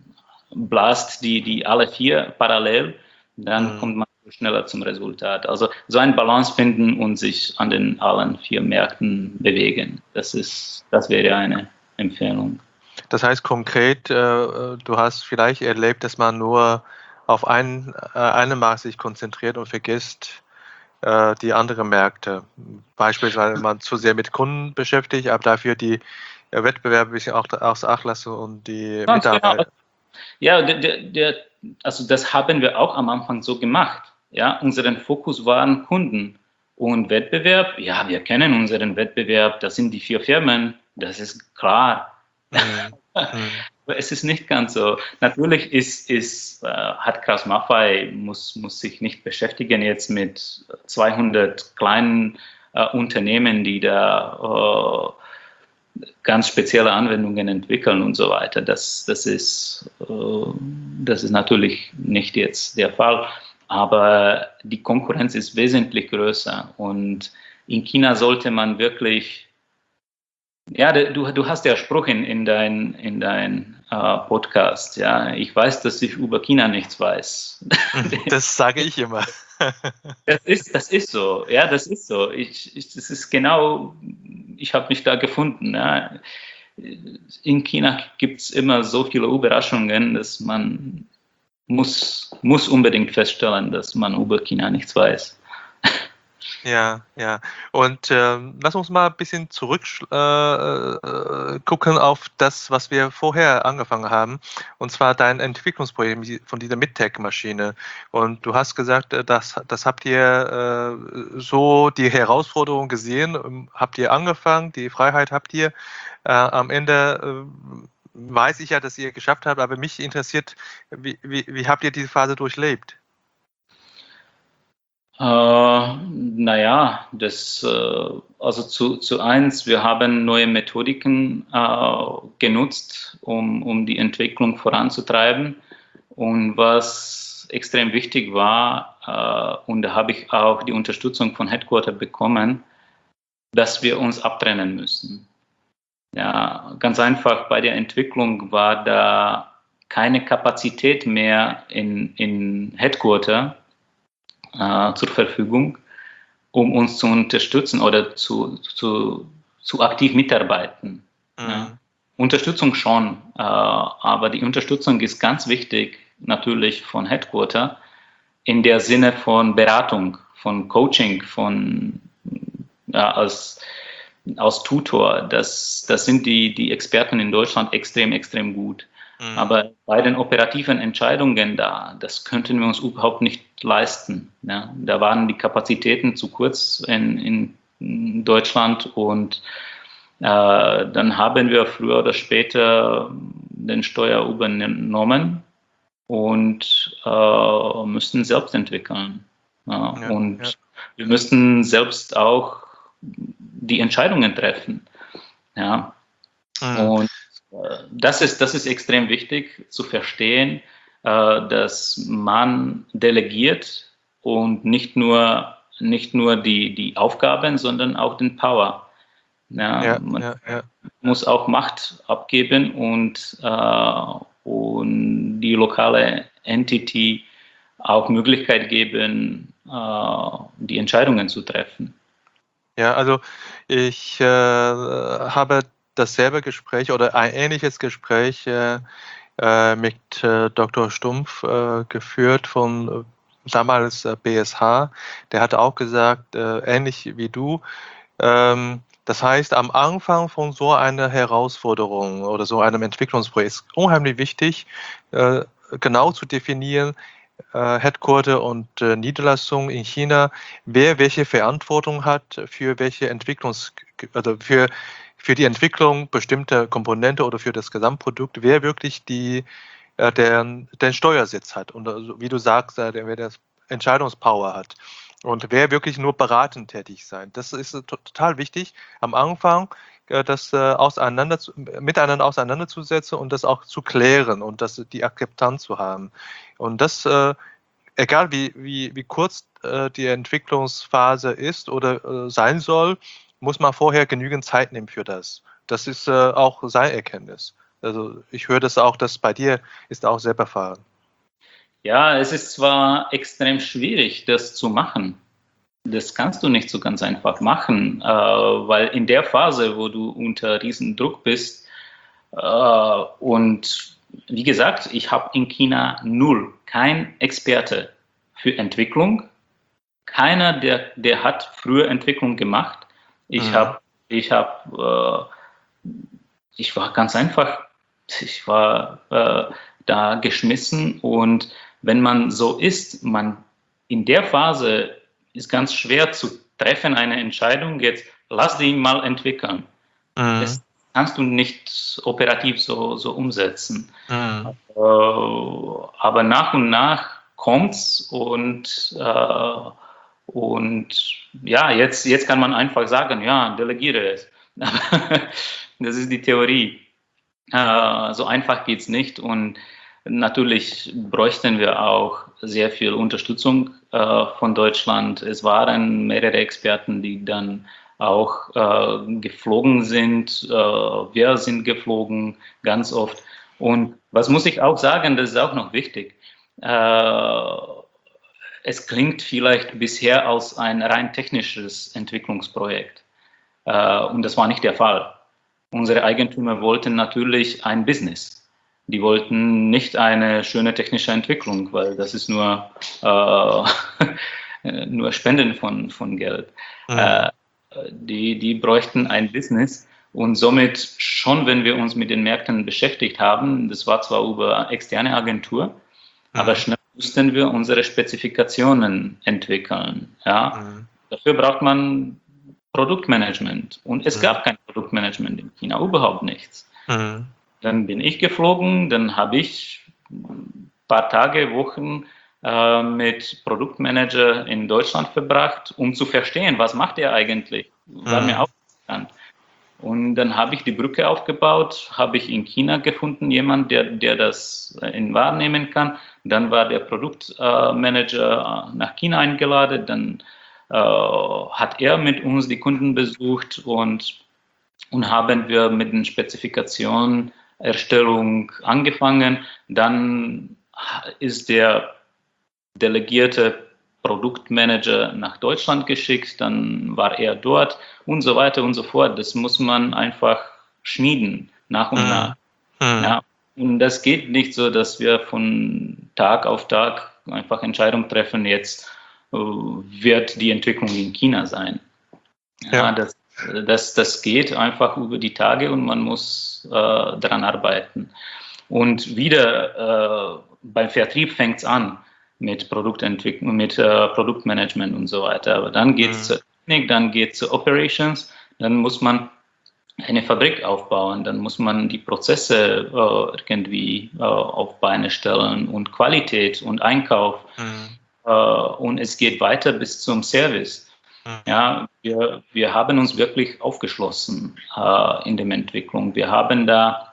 blast die, die alle vier parallel, dann mhm. kommt man schneller zum Resultat. Also so eine Balance finden und sich an den allen vier Märkten bewegen. Das ist, das wäre eine Empfehlung. Das heißt konkret, äh, du hast vielleicht erlebt, dass man nur auf ein, äh, einen Markt sich konzentriert und vergisst äh, die anderen Märkte. Beispielsweise man zu sehr mit Kunden beschäftigt, aber dafür die äh, Wettbewerbe ein bisschen auch außer Acht lassen und die Ganz Mitarbeiter. Genau. Ja, der, der, der, also das haben wir auch am Anfang so gemacht. Ja, unseren Fokus waren Kunden und Wettbewerb. Ja, wir kennen unseren Wettbewerb. Das sind die vier Firmen. Das ist klar. Mhm. Mhm. Aber es ist nicht ganz so. Natürlich ist, ist, äh, hat KraussMaffei muss, muss sich nicht beschäftigen jetzt mit zweihundert kleinen äh, Unternehmen, die da äh, ganz spezielle Anwendungen entwickeln und so weiter. Das, das, ist, äh, das ist natürlich nicht jetzt der Fall. Aber die Konkurrenz ist wesentlich größer. Und in China sollte man wirklich, ja, du, du hast ja Spruch in, in dein, in dein äh, Podcast, ja, ich weiß, dass ich über China nichts weiß. Das sage ich immer. Das ist, das ist so, ja, das ist so. Ich, ich, das ist genau, ich habe mich da gefunden. Ja. In China gibt es immer so viele Überraschungen, dass man muss, muss unbedingt feststellen, dass man über China nichts weiß. Ja, ja. Und äh, lass uns mal ein bisschen zurück äh, äh, gucken auf das, was wir vorher angefangen haben, und zwar dein Entwicklungsprojekt von dieser Midtech-Maschine. Und du hast gesagt, das, das habt ihr äh, so die Herausforderung gesehen, habt ihr angefangen, die Freiheit habt ihr. Äh, am Ende äh, weiß ich ja, dass ihr geschafft habt, aber mich interessiert, wie, wie, wie habt ihr diese Phase durchlebt? Äh, naja, das, äh, also zu, zu eins, wir haben neue Methodiken äh, genutzt, um, um die Entwicklung voranzutreiben. Und was extrem wichtig war, äh, und da habe ich auch die Unterstützung von Headquarter bekommen, dass wir uns abtrennen müssen. Ja, ganz einfach, bei der Entwicklung war da keine Kapazität mehr in, in Headquarter äh, zur Verfügung, um uns zu unterstützen oder zu, zu, zu aktiv mitarbeiten. Mhm. Ja. Unterstützung schon, äh, aber die Unterstützung ist ganz wichtig, natürlich von Headquarter, in der Sinne von Beratung, von Coaching, von ja, als, als Tutor. Das, das sind die, die Experten in Deutschland extrem, extrem gut. Mhm. Aber bei den operativen Entscheidungen da, das könnten wir uns überhaupt nicht leisten. Ja. Da waren die Kapazitäten zu kurz in, in Deutschland und äh, dann haben wir früher oder später den Steuer übernommen und äh, müssten selbst entwickeln. Ja. Ja, und ja. wir müssten selbst auch die Entscheidungen treffen. Ja. Mhm. Und Das ist, das ist extrem wichtig zu verstehen, äh, dass man delegiert und nicht nur, nicht nur die, die Aufgaben, sondern auch den Power. Ja, ja, man ja, ja. muss auch Macht abgeben und, äh, und die lokale Entity auch Möglichkeit geben, äh, die Entscheidungen zu treffen. Ja, also ich äh, habe dasselbe Gespräch oder ein ähnliches Gespräch äh, äh, mit äh, Doktor Stumpf äh, geführt von äh, damals äh, B S H. Der hat auch gesagt, äh, ähnlich wie du, ähm, das heißt, am Anfang von so einer Herausforderung oder so einem Entwicklungsprojekt ist unheimlich wichtig, äh, genau zu definieren, äh, Headquarter und äh, Niederlassung in China, wer welche Verantwortung hat für welche Entwicklungs, also für für die Entwicklung bestimmter Komponente oder für das Gesamtprodukt, wer wirklich die, äh, den, den Steuersitz hat und also, wie du sagst, äh, wer das Entscheidungspower hat und wer wirklich nur beratend tätig sein. Das ist äh, total wichtig am Anfang, äh, das äh, auseinander, miteinander auseinanderzusetzen und das auch zu klären und das, die Akzeptanz zu haben. Und das, äh, egal wie, wie, wie kurz äh, die Entwicklungsphase ist oder äh, sein soll, muss man vorher genügend Zeit nehmen für das. Das ist äh, auch seine Erkenntnis. Also ich höre das auch, dass bei dir ist auch selber fahren. Ja, es ist zwar extrem schwierig, das zu machen. Das kannst du nicht so ganz einfach machen, äh, weil in der Phase, wo du unter Riesendruck bist, äh, und wie gesagt, ich habe in China null, kein Experte für Entwicklung, keiner, der, der hat früher Entwicklung gemacht. Ich Mhm. habe, ich habe, äh, ich war ganz einfach, ich war äh, da geschmissen, und wenn man so ist, man in der Phase ist ganz schwer zu treffen, eine Entscheidung, jetzt lass die mal entwickeln. Mhm. Das kannst du nicht operativ so, so umsetzen. Mhm. Äh, aber nach und nach kommt's, und, äh, und ja, jetzt, jetzt kann man einfach sagen, ja, delegiere es. Das ist die Theorie. Äh, so einfach geht's nicht, und natürlich bräuchten wir auch sehr viel Unterstützung äh, von Deutschland. Es waren mehrere Experten, die dann auch äh, geflogen sind. Äh, wir sind geflogen ganz oft. Und was muss ich auch sagen, das ist auch noch wichtig. Äh, es klingt vielleicht bisher als ein rein technisches Entwicklungsprojekt. Äh, und das war nicht der Fall. Unsere Eigentümer wollten natürlich ein Business. Die wollten nicht eine schöne technische Entwicklung, weil das ist nur, äh, nur Spenden von, von Geld. Mhm. Äh, die, die bräuchten ein Business, und somit schon, wenn wir uns mit den Märkten beschäftigt haben, das war zwar über externe Agentur, Mhm. aber schnell mussten wir unsere Spezifikationen entwickeln. Ja? Mhm. Dafür braucht man Produktmanagement. Und es Mhm. gab kein Produktmanagement in China, überhaupt nichts. Mhm. Dann bin ich geflogen, dann habe ich ein paar Tage, Wochen äh, mit Produktmanager in Deutschland verbracht, um zu verstehen, was macht er eigentlich. War mir Mhm. auch bekannt. Und dann habe ich die Brücke aufgebaut, habe ich in China gefunden, jemand, der, der das in wahrnehmen kann. Dann war der Produktmanager nach China eingeladen, dann äh, hat er mit uns die Kunden besucht, und, und haben wir mit den Spezifikationen Erstellung angefangen. Dann ist der delegierte Produktmanager nach Deutschland geschickt, dann war er dort und so weiter und so fort. Das muss man einfach schmieden, nach und Mhm. nach. Mhm. Ja, und das geht nicht so, dass wir von Tag auf Tag einfach Entscheidungen treffen, jetzt äh, wird die Entwicklung in China sein. Ja, Ja. das, das, das geht einfach über die Tage, und man muss äh, daran arbeiten. Und wieder äh, beim Vertrieb fängt es an mit Produktentwicklung, mit äh, Produktmanagement und so weiter. Aber dann geht es Mhm. zur Technik, dann geht es zu Operations, dann muss man eine Fabrik aufbauen, dann muss man die Prozesse äh, irgendwie äh, auf Beine stellen, und Qualität und Einkauf. Mhm. Äh, und es geht weiter bis zum Service. Mhm. Ja, wir, wir haben uns wirklich aufgeschlossen äh, in der Entwicklung. Wir haben da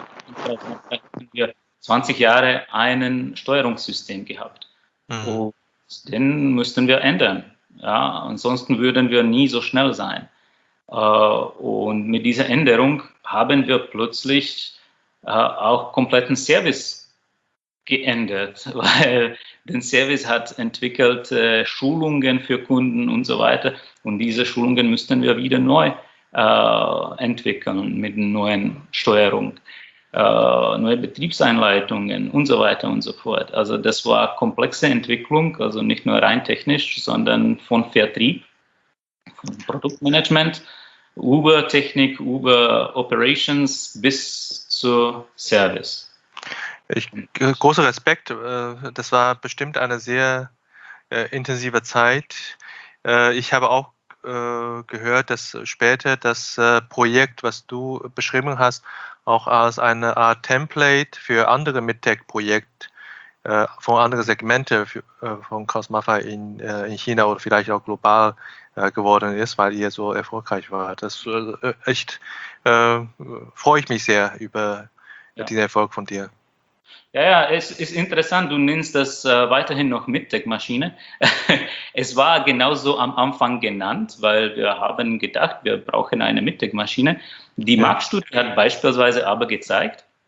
wir zwanzig Jahre ein Steuerungssystem gehabt. Mhm. Und den müssten wir ändern. Ja, ansonsten würden wir nie so schnell sein. Äh, und mit dieser Änderung haben wir plötzlich äh, auch kompletten Service geändert, weil den Service hat entwickelt äh, Schulungen für Kunden und so weiter, und diese Schulungen müssten wir wieder neu äh, entwickeln mit neuen Steuerung, äh, neue Betriebseinleitungen und so weiter und so fort. Also das war komplexe Entwicklung, also nicht nur rein technisch, sondern von Vertrieb, von Produktmanagement, über Technik, über Operations bis zur Service. Ich, großer Respekt. Das war bestimmt eine sehr äh, intensive Zeit. Äh, ich habe auch äh, gehört, dass später das äh, Projekt, was du beschrieben hast, auch als eine Art Template für andere MidTech-Projekte äh, von anderen Segmente für, äh, von Kraus Maffei in, äh, in China oder vielleicht auch global äh, geworden ist, weil ihr so erfolgreich wart. Das äh, echt äh, freue ich mich sehr über Ja. diesen Erfolg von dir. Ja, ja, es ist interessant, du nennst das äh, weiterhin noch MidTech-Maschine. Es war genauso am Anfang genannt, weil wir haben gedacht, wir brauchen eine MidTech-Maschine. Die Ja. Marktstudie hat beispielsweise aber gezeigt,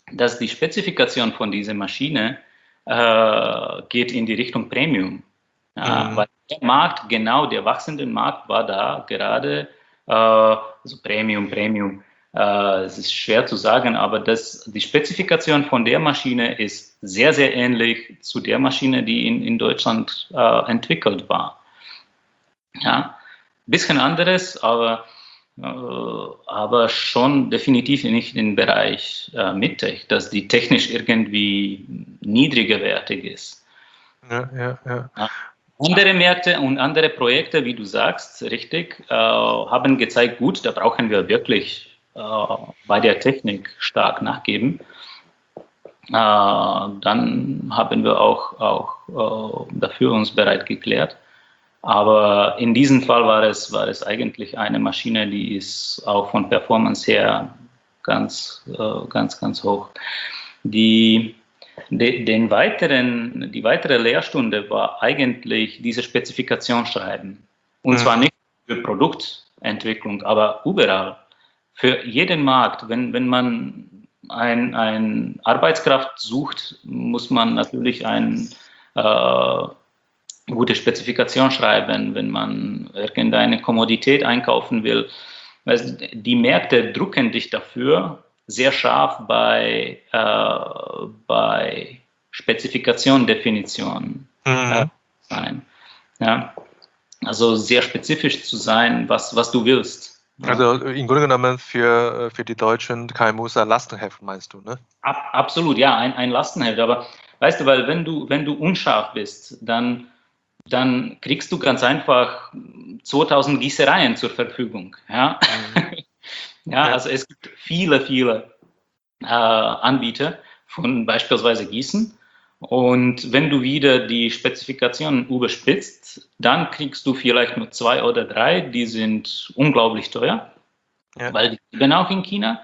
dass die Spezifikation von dieser Maschine äh, geht in die Richtung Premium. Ja, mhm. Weil der Markt, genau der wachsende Markt war da gerade, äh, also Premium, Premium. Äh, es ist schwer zu sagen, aber das, die Spezifikation von der Maschine ist sehr, sehr ähnlich zu der Maschine, die in, in Deutschland äh, entwickelt war. Ja, ein bisschen anderes, aber aber schon definitiv nicht im Bereich äh, Medtech, dass die technisch irgendwie niedrigerwertig ist. Ja, ja, ja. Ja. Andere Märkte und andere Projekte, wie du sagst, richtig, äh, haben gezeigt, gut, da brauchen wir wirklich äh, bei der Technik stark nachgeben. Äh, dann haben wir auch, auch äh, dafür uns bereit geklärt. Aber in diesem Fall war es, war es eigentlich eine Maschine, die ist auch von Performance her ganz, äh, ganz, ganz hoch. Die, de, den weiteren, die weitere Lehrstunde war eigentlich diese Spezifikation schreiben. Und mhm. zwar nicht für Produktentwicklung, aber überall. Für jeden Markt. Wenn, wenn man ein, ein Arbeitskraft sucht, muss man natürlich ein äh, gute Spezifikation schreiben, wenn man irgendeine Kommodität einkaufen will. Also die Märkte drucken dich dafür sehr scharf bei, äh, bei Spezifikation, Definition mhm. äh, sein. Ja? Also sehr spezifisch zu sein, was, was du willst. Also im Grunde genommen für, für die deutschen K M Us ein Lastenheft, meinst du, ne? Ab, absolut, ja, ein, ein Lastenheft. Aber weißt du, weil wenn du, wenn du unscharf bist, dann dann kriegst du ganz einfach zweitausend Gießereien zur Verfügung. Ja, mhm. ja, also es gibt viele, viele äh, Anbieter von beispielsweise Gießen. Und wenn du wieder die Spezifikationen überspitzt, dann kriegst du vielleicht nur zwei oder drei, die sind unglaublich teuer, ja. Weil die leben auch in China.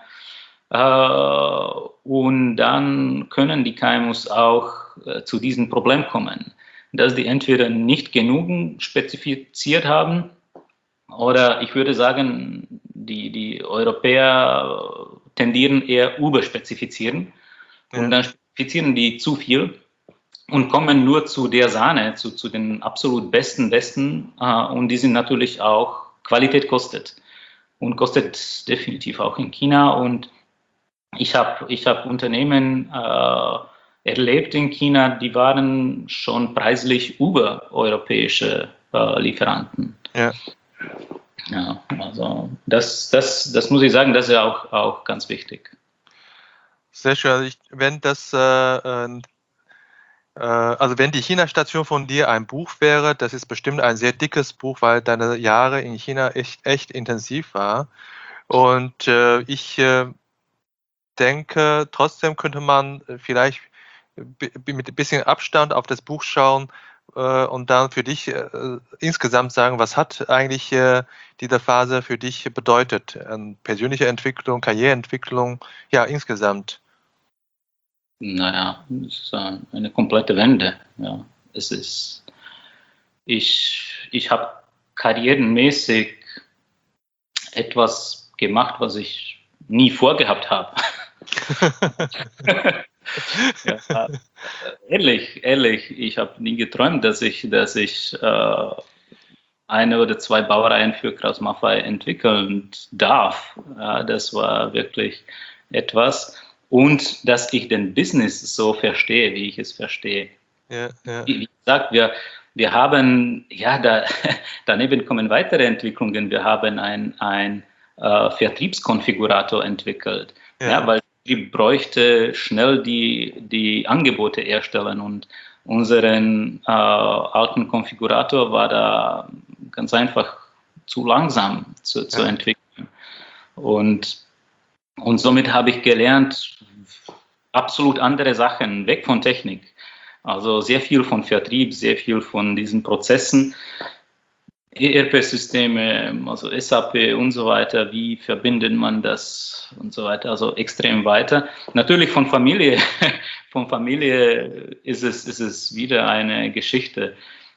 Äh, und dann können die K M Us auch äh, zu diesem Problem kommen, dass die entweder nicht genug spezifiziert haben oder ich würde sagen, die, die Europäer tendieren eher überspezifizieren ja. Und dann spezifizieren die zu viel und kommen nur zu der Sahne, zu, zu den absolut besten, besten äh, und die sind natürlich auch, Qualität kostet und kostet definitiv auch in China und ich habe ich hab Unternehmen äh, erlebt in China, die waren schon preislich über europäische äh, Lieferanten. Ja. Ja, also das, das, das muss ich sagen, das ist ja auch, auch ganz wichtig. Sehr schön. Also ich, wenn das, äh, äh, also wenn die China-Station von dir ein Buch wäre, das ist bestimmt ein sehr dickes Buch, weil deine Jahre in China echt, echt intensiv war. Und äh, ich äh, denke, trotzdem könnte man vielleicht mit ein bisschen Abstand auf das Buch schauen äh, und dann für dich äh, insgesamt sagen, was hat eigentlich äh, diese Phase für dich bedeutet? Ähm, persönliche Entwicklung, Karriereentwicklung, ja, insgesamt. Naja, es ist eine komplette Wende. Ja, es ist, ich, ich habe karrierenmäßig etwas gemacht, was ich nie vorgehabt habe. Ja, ehrlich, ehrlich, ich habe nie geträumt, dass ich, dass ich äh, eine oder zwei Baureihen für Kraus Maffei entwickeln darf. Ja, das war wirklich etwas. Und dass ich den Business so verstehe, wie ich es verstehe. Ja, ja. Wie, wie gesagt, wir, wir haben, ja, da, daneben kommen weitere Entwicklungen. Wir haben ein, ein äh, Vertriebskonfigurator entwickelt, ja. Ja, weil die bräuchte schnell die, die Angebote erstellen und unseren äh, alten Konfigurator war da ganz einfach zu langsam zu, zu ja. entwickeln. Und, und somit habe ich gelernt, absolut andere Sachen, weg von Technik. Also sehr viel von Vertrieb, sehr viel von diesen Prozessen. E R P-Systeme, also S A P und so weiter, wie verbindet man das und so weiter, also extrem weiter. Natürlich von Familie, von Familie ist es, ist es wieder eine Geschichte.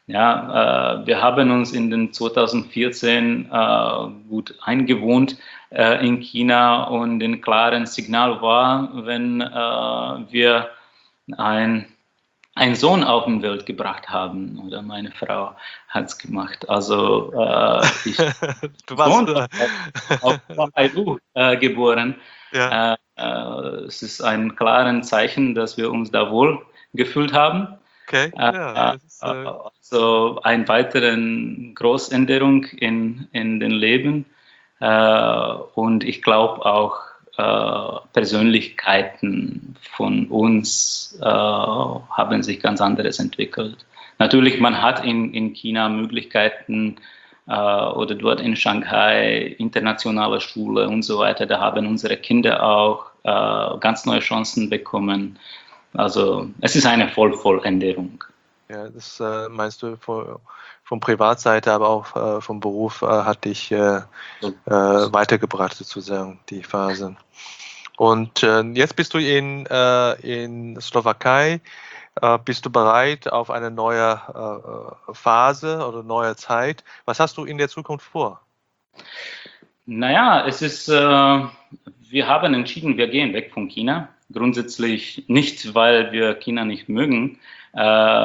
Ja, äh, wir haben uns in den zweitausendvierzehn äh, gut eingewohnt äh, in China und ein klares Signal war, wenn äh, wir ein, einen Sohn auf die Welt gebracht haben, oder meine Frau hat es gemacht. Also äh, ich Du warst Sohn äh, auf Peru äh, geboren. ja, Äh, äh, es ist ein klares Zeichen, dass wir uns da wohl gefühlt haben. okay, Äh, ja, äh, das ist äh, also eine weitere Großänderung in, in den Leben. Äh, und ich glaube auch äh, Persönlichkeiten von uns äh, haben sich ganz anderes entwickelt. Natürlich, man hat in, in China Möglichkeiten äh, oder dort in Shanghai internationale Schule und so weiter. Da haben unsere Kinder auch äh, ganz neue Chancen bekommen. Also es ist eine Voll Volländerung. ja, das äh, meinst du von, von Privatseite, aber auch äh, vom Beruf äh, hat dich äh, So, äh, weitergebracht sozusagen, die Phase. Und äh, jetzt bist du in, äh, in Slowakei. Äh, bist du bereit auf eine neue äh, Phase oder neue Zeit? Was hast du in der Zukunft vor? Naja, es ist, äh, wir haben entschieden, wir gehen weg von China. Grundsätzlich nicht, weil wir China nicht mögen. Äh,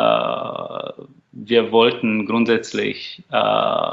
wir wollten grundsätzlich äh,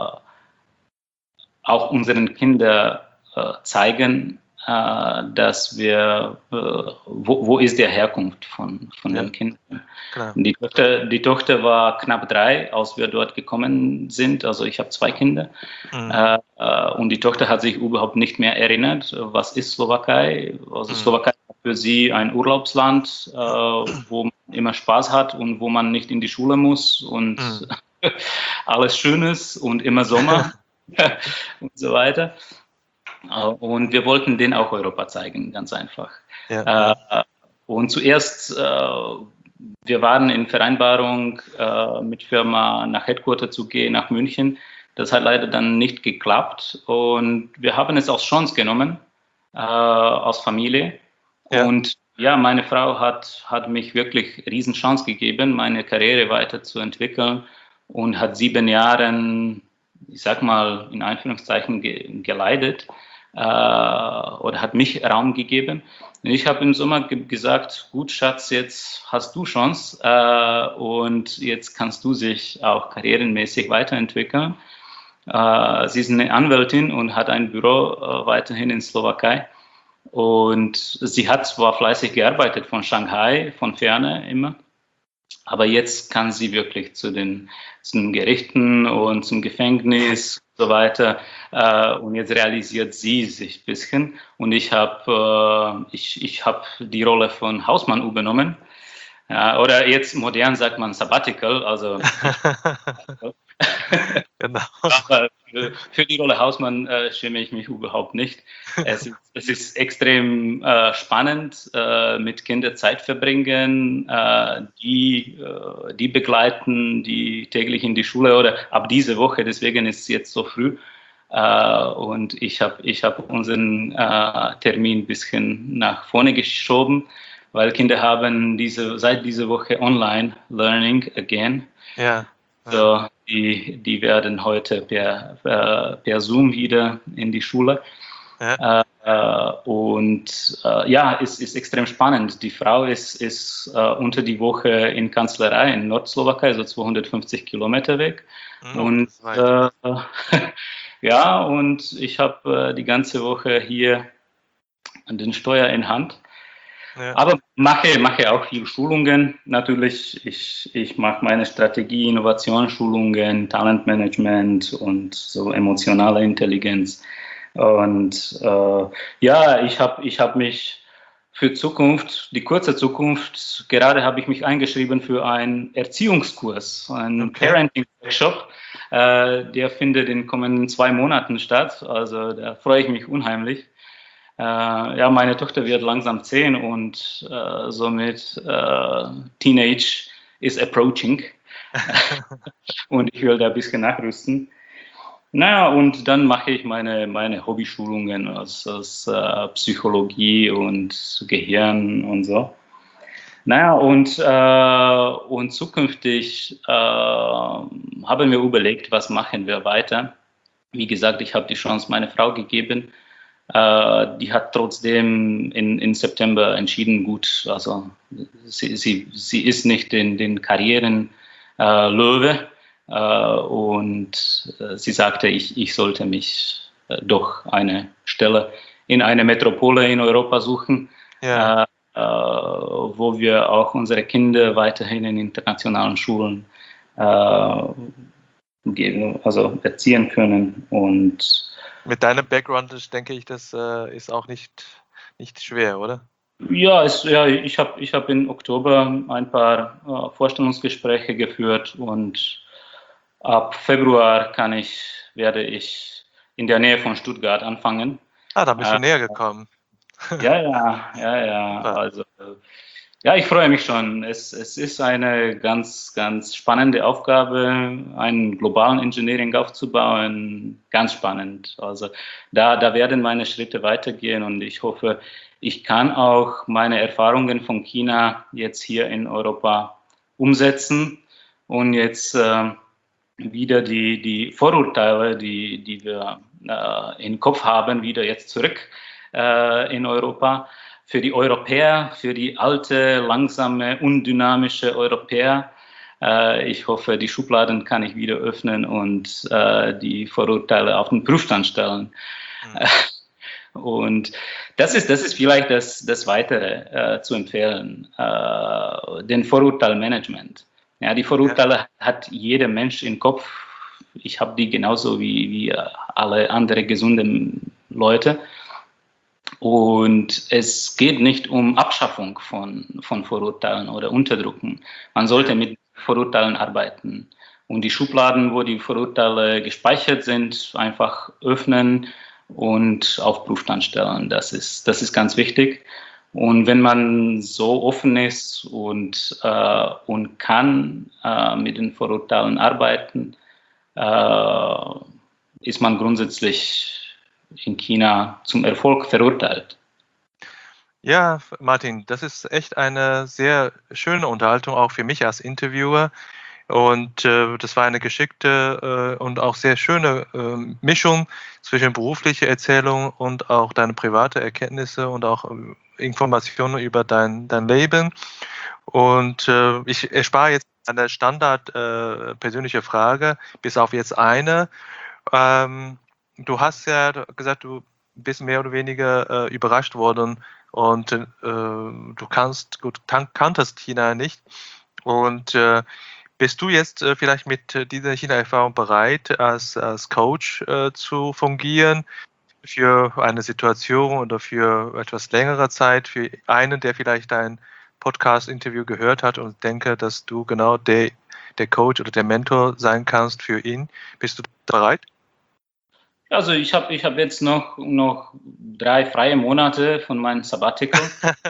auch unseren Kindern äh, zeigen, äh, dass wir, äh, wo, wo ist die Herkunft von, von Ja, den Kindern. klar. Die Tochter, die Tochter war knapp drei, als wir dort gekommen sind. Also ich habe zwei Kinder. Mhm. Äh, äh, und die Tochter hat sich überhaupt nicht mehr erinnert, was ist Slowakei. Also Mhm. Slowakei ist für sie ein Urlaubsland, äh, wo man immer Spaß hat und wo man nicht in die Schule muss und Mhm. alles schön ist und immer Sommer und so weiter. Äh, und wir wollten denen auch Europa zeigen, ganz einfach. Ja, Äh, ja. und zuerst, äh, wir waren in Vereinbarung äh, mit Firma nach Headquarter zu gehen, nach München. Das hat leider dann nicht geklappt und wir haben es als Chance genommen, äh, als Familie. Ja. Und ja, meine Frau hat, hat mich wirklich riesen Chance gegeben, meine Karriere weiterzuentwickeln und hat sieben Jahre, ich sag mal, in Anführungszeichen ge geleitet äh, oder hat mich Raum gegeben. Und ich habe im Sommer ge gesagt, gut Schatz, jetzt hast du Chance äh, und jetzt kannst du dich auch karrierenmäßig weiterentwickeln. Äh, sie ist eine Anwältin und hat ein Büro äh, weiterhin in Slowakei. Und sie hat zwar fleißig gearbeitet von Shanghai, von Ferne immer, aber jetzt kann sie wirklich zu den, zu den Gerichten und zum Gefängnis und so weiter. Äh, und jetzt realisiert sie sich ein bisschen. Und ich habe äh, ich, ich hab die Rolle von Hausmann übernommen. Ja, oder jetzt modern sagt man Sabbatical, also Genau. aber für, für die Rolle Hausmann äh, schäme ich mich überhaupt nicht. Es ist, es ist extrem äh, spannend, äh, mit Kindern Zeit verbringen, äh, die, äh, die begleiten, die täglich in die Schule oder ab diese Woche, deswegen ist es jetzt so früh. Äh, und ich habe ich hab unseren äh, Termin ein bisschen nach vorne geschoben, weil Kinder haben diese, seit dieser Woche Online Learning again. Ja. So, die, die werden heute per, per, per Zoom wieder in die Schule. Ja. Äh, und äh, ja, es ist extrem spannend. Die Frau ist, ist äh, unter die Woche in Kanzlerei in Nordslowakei, so zweihundertfünfzig Kilometer weg. Oh, Und das ist weit. äh, ja, und ich habe äh, die ganze Woche hier den Steuer in Hand. Ja. Aber mache, mache auch viel Schulungen. Natürlich, ich, ich mache meine Strategie, Innovationsschulungen, Talentmanagement und so emotionale Intelligenz. Und äh, ja, ich habe ich hab mich für Zukunft, die kurze Zukunft, gerade habe ich mich eingeschrieben für einen Erziehungskurs, einen Okay. Parenting-Workshop. Äh, der findet in den kommenden zwei Monaten statt. Also da freue ich mich unheimlich. Äh, ja, meine Tochter wird langsam zehn und äh, somit äh, Teenage is approaching. Und ich will da ein bisschen nachrüsten. Naja, und dann mache ich meine, meine Hobbyschulungen aus, aus äh, Psychologie und Gehirn und so. Naja, und, äh, und zukünftig äh, haben wir überlegt, was machen wir weiter. Wie gesagt, ich habe die Chance meiner Frau gegeben. Äh, die hat trotzdem in, in September entschieden, gut, also sie, sie, sie ist nicht den, den Karrieren äh, Löwe äh, und äh, sie sagte, ich, ich sollte mich äh, doch eine Stelle in einer Metropole in Europa suchen. Ja. Äh, äh, wo wir auch unsere Kinder weiterhin in internationalen Schulen äh, geben, also erziehen können. Und Mit deinem Background, ich denke ich, das äh, ist auch nicht, nicht schwer, oder? ja, es, ja ich habe ich hab im Oktober ein paar äh, Vorstellungsgespräche geführt und ab Februar kann ich, werde ich in der Nähe von Stuttgart anfangen. Ah, da bist du Äh, näher gekommen. ja, ja, ja, ja. Super. Also ja, ich freue mich schon. Es, es ist eine ganz, ganz spannende Aufgabe, einen globalen Engineering aufzubauen. Ganz spannend. Also da, da werden meine Schritte weitergehen und ich hoffe, ich kann auch meine Erfahrungen von China jetzt hier in Europa umsetzen und jetzt äh, wieder die, die Vorurteile, die, die wir äh, im Kopf haben, wieder jetzt zurück äh, in Europa. Für die Europäer, für die alte, langsame, undynamische Europäer. Äh, ich hoffe, die Schubladen kann ich wieder öffnen und äh, die Vorurteile auf den Prüfstand stellen. Mhm. Und das ist, das ist vielleicht das, das Weitere äh, zu empfehlen, äh, den Vorurteilmanagement. Ja, die Vorurteile ja. hat jeder Mensch im Kopf. Ich habe die genauso wie, wie alle anderen gesunden Leute. Und es geht nicht um Abschaffung von, von Vorurteilen oder Unterdrücken. Man sollte mit Vorurteilen arbeiten und die Schubladen, wo die Vorurteile gespeichert sind, einfach öffnen und auf Prüfstand stellen. Das ist, das ist ganz wichtig. Und wenn man so offen ist und, äh, und kann äh, mit den Vorurteilen arbeiten, äh, ist man grundsätzlich in China zum Erfolg verurteilt. Ja, Martin, das ist echt eine sehr schöne Unterhaltung, auch für mich als Interviewer. Und äh, das war eine geschickte äh, und auch sehr schöne äh, Mischung zwischen beruflicher Erzählung und auch deine private Erkenntnisse und auch äh, Informationen über dein, dein Leben. Und äh, ich erspare jetzt eine standard äh, persönliche Frage, bis auf jetzt eine. Ähm, du hast ja gesagt, du bist mehr oder weniger äh, überrascht worden und äh, du kannst, gut, kanntest China nicht. Und äh, bist du jetzt äh, vielleicht mit äh, dieser China-Erfahrung bereit, als, als Coach äh, zu fungieren für eine Situation oder für etwas längere Zeit, für einen, der vielleicht dein Podcast-Interview gehört hat und denke, dass du genau der, der Coach oder der Mentor sein kannst für ihn? Bist du bereit? Also ich habe ich hab jetzt noch, noch drei freie Monate von meinem Sabbatical.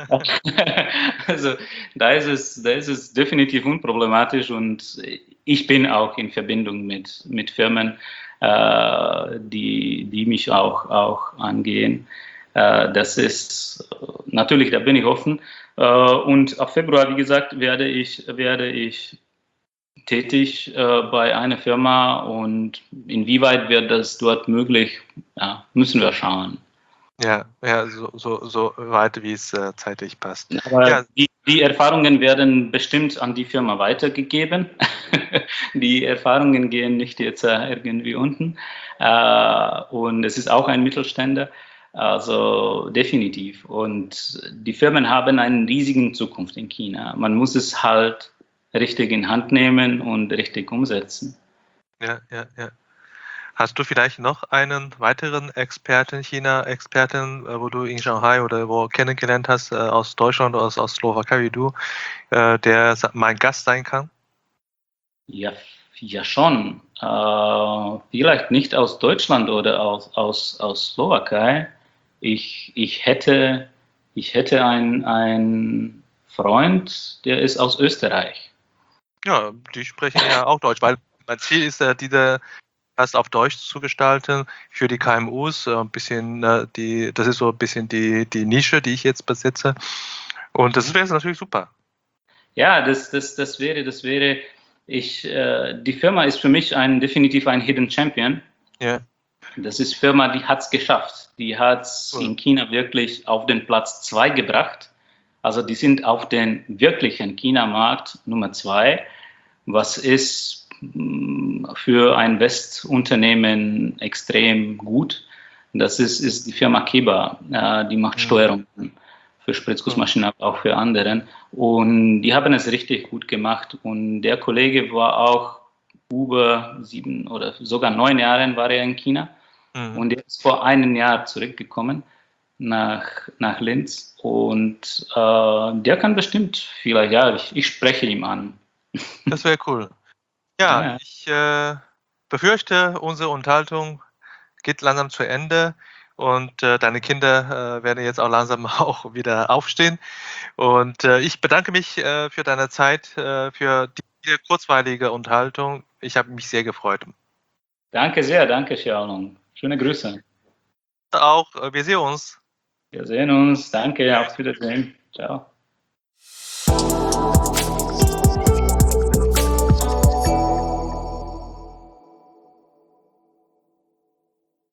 Also da ist, es, da ist es definitiv unproblematisch und ich bin auch in Verbindung mit, mit Firmen, äh, die, die mich auch, auch angehen. Äh, das ist natürlich, da bin ich offen. Äh, und ab Februar, wie gesagt, werde ich, werde ich tätig äh, bei einer Firma und inwieweit wird das dort möglich, ja, müssen wir schauen. Ja, ja, so, so, so weit, wie es äh, zeitlich passt. Aber ja. die, die Erfahrungen werden bestimmt an die Firma weitergegeben. Die Erfahrungen gehen nicht jetzt äh, irgendwie unten. Äh, und es ist auch ein Mittelständler. Also definitiv. Und die Firmen haben eine riesige Zukunft in China. Man muss es halt richtig in Hand nehmen und richtig umsetzen. Ja, ja, ja. Hast du vielleicht noch einen weiteren Experten, China-Experten, wo du in Shanghai oder wo kennengelernt hast, aus Deutschland oder aus, aus Slowakei wie du, der mein Gast sein kann? Ja, ja schon. Äh, vielleicht nicht aus Deutschland oder aus, aus, aus Slowakei. Ich, ich hätte, ich hätte einen, einen Freund, der ist aus Österreich. Ja, die sprechen ja auch Deutsch, weil mein Ziel ist ja, diese erst auf Deutsch zu gestalten für die K M Us. Ein bisschen, die, das ist so ein bisschen die, die Nische, die ich jetzt besitze. Und das wäre natürlich super. Ja, das, das, das wäre, das wäre, ich, äh, die Firma ist für mich ein, definitiv ein Hidden Champion. Ja. Das ist Firma, die hat es geschafft. Die hat es Cool. in China wirklich auf den Platz zwei gebracht. Also die sind auf den wirklichen China-Markt Nummer zwei, was ist mh, für ein Westunternehmen extrem gut. Das ist, ist die Firma Keba, äh, die macht Mhm. Steuerung für Spritzgussmaschinen, aber auch für anderen. Und die haben es richtig gut gemacht. Und der Kollege war auch über sieben oder sogar neun Jahren war er in China. Mhm. Und er ist vor einem Jahr zurückgekommen nach, nach Linz. Und äh, der kann bestimmt vielleicht, ja, ich, ich spreche ihm an. Das wäre cool. Ja, Ja. ich äh, befürchte, unsere Unterhaltung geht langsam zu Ende und äh, deine Kinder äh, werden jetzt auch langsam auch wieder aufstehen. Und äh, ich bedanke mich äh, für deine Zeit, äh, für die kurzweilige Unterhaltung. Ich habe mich sehr gefreut. Danke sehr, danke Xiaolong. Schöne Grüße. Auch, äh, wir sehen uns. Wir sehen uns. Danke, auf Wiedersehen. Ciao.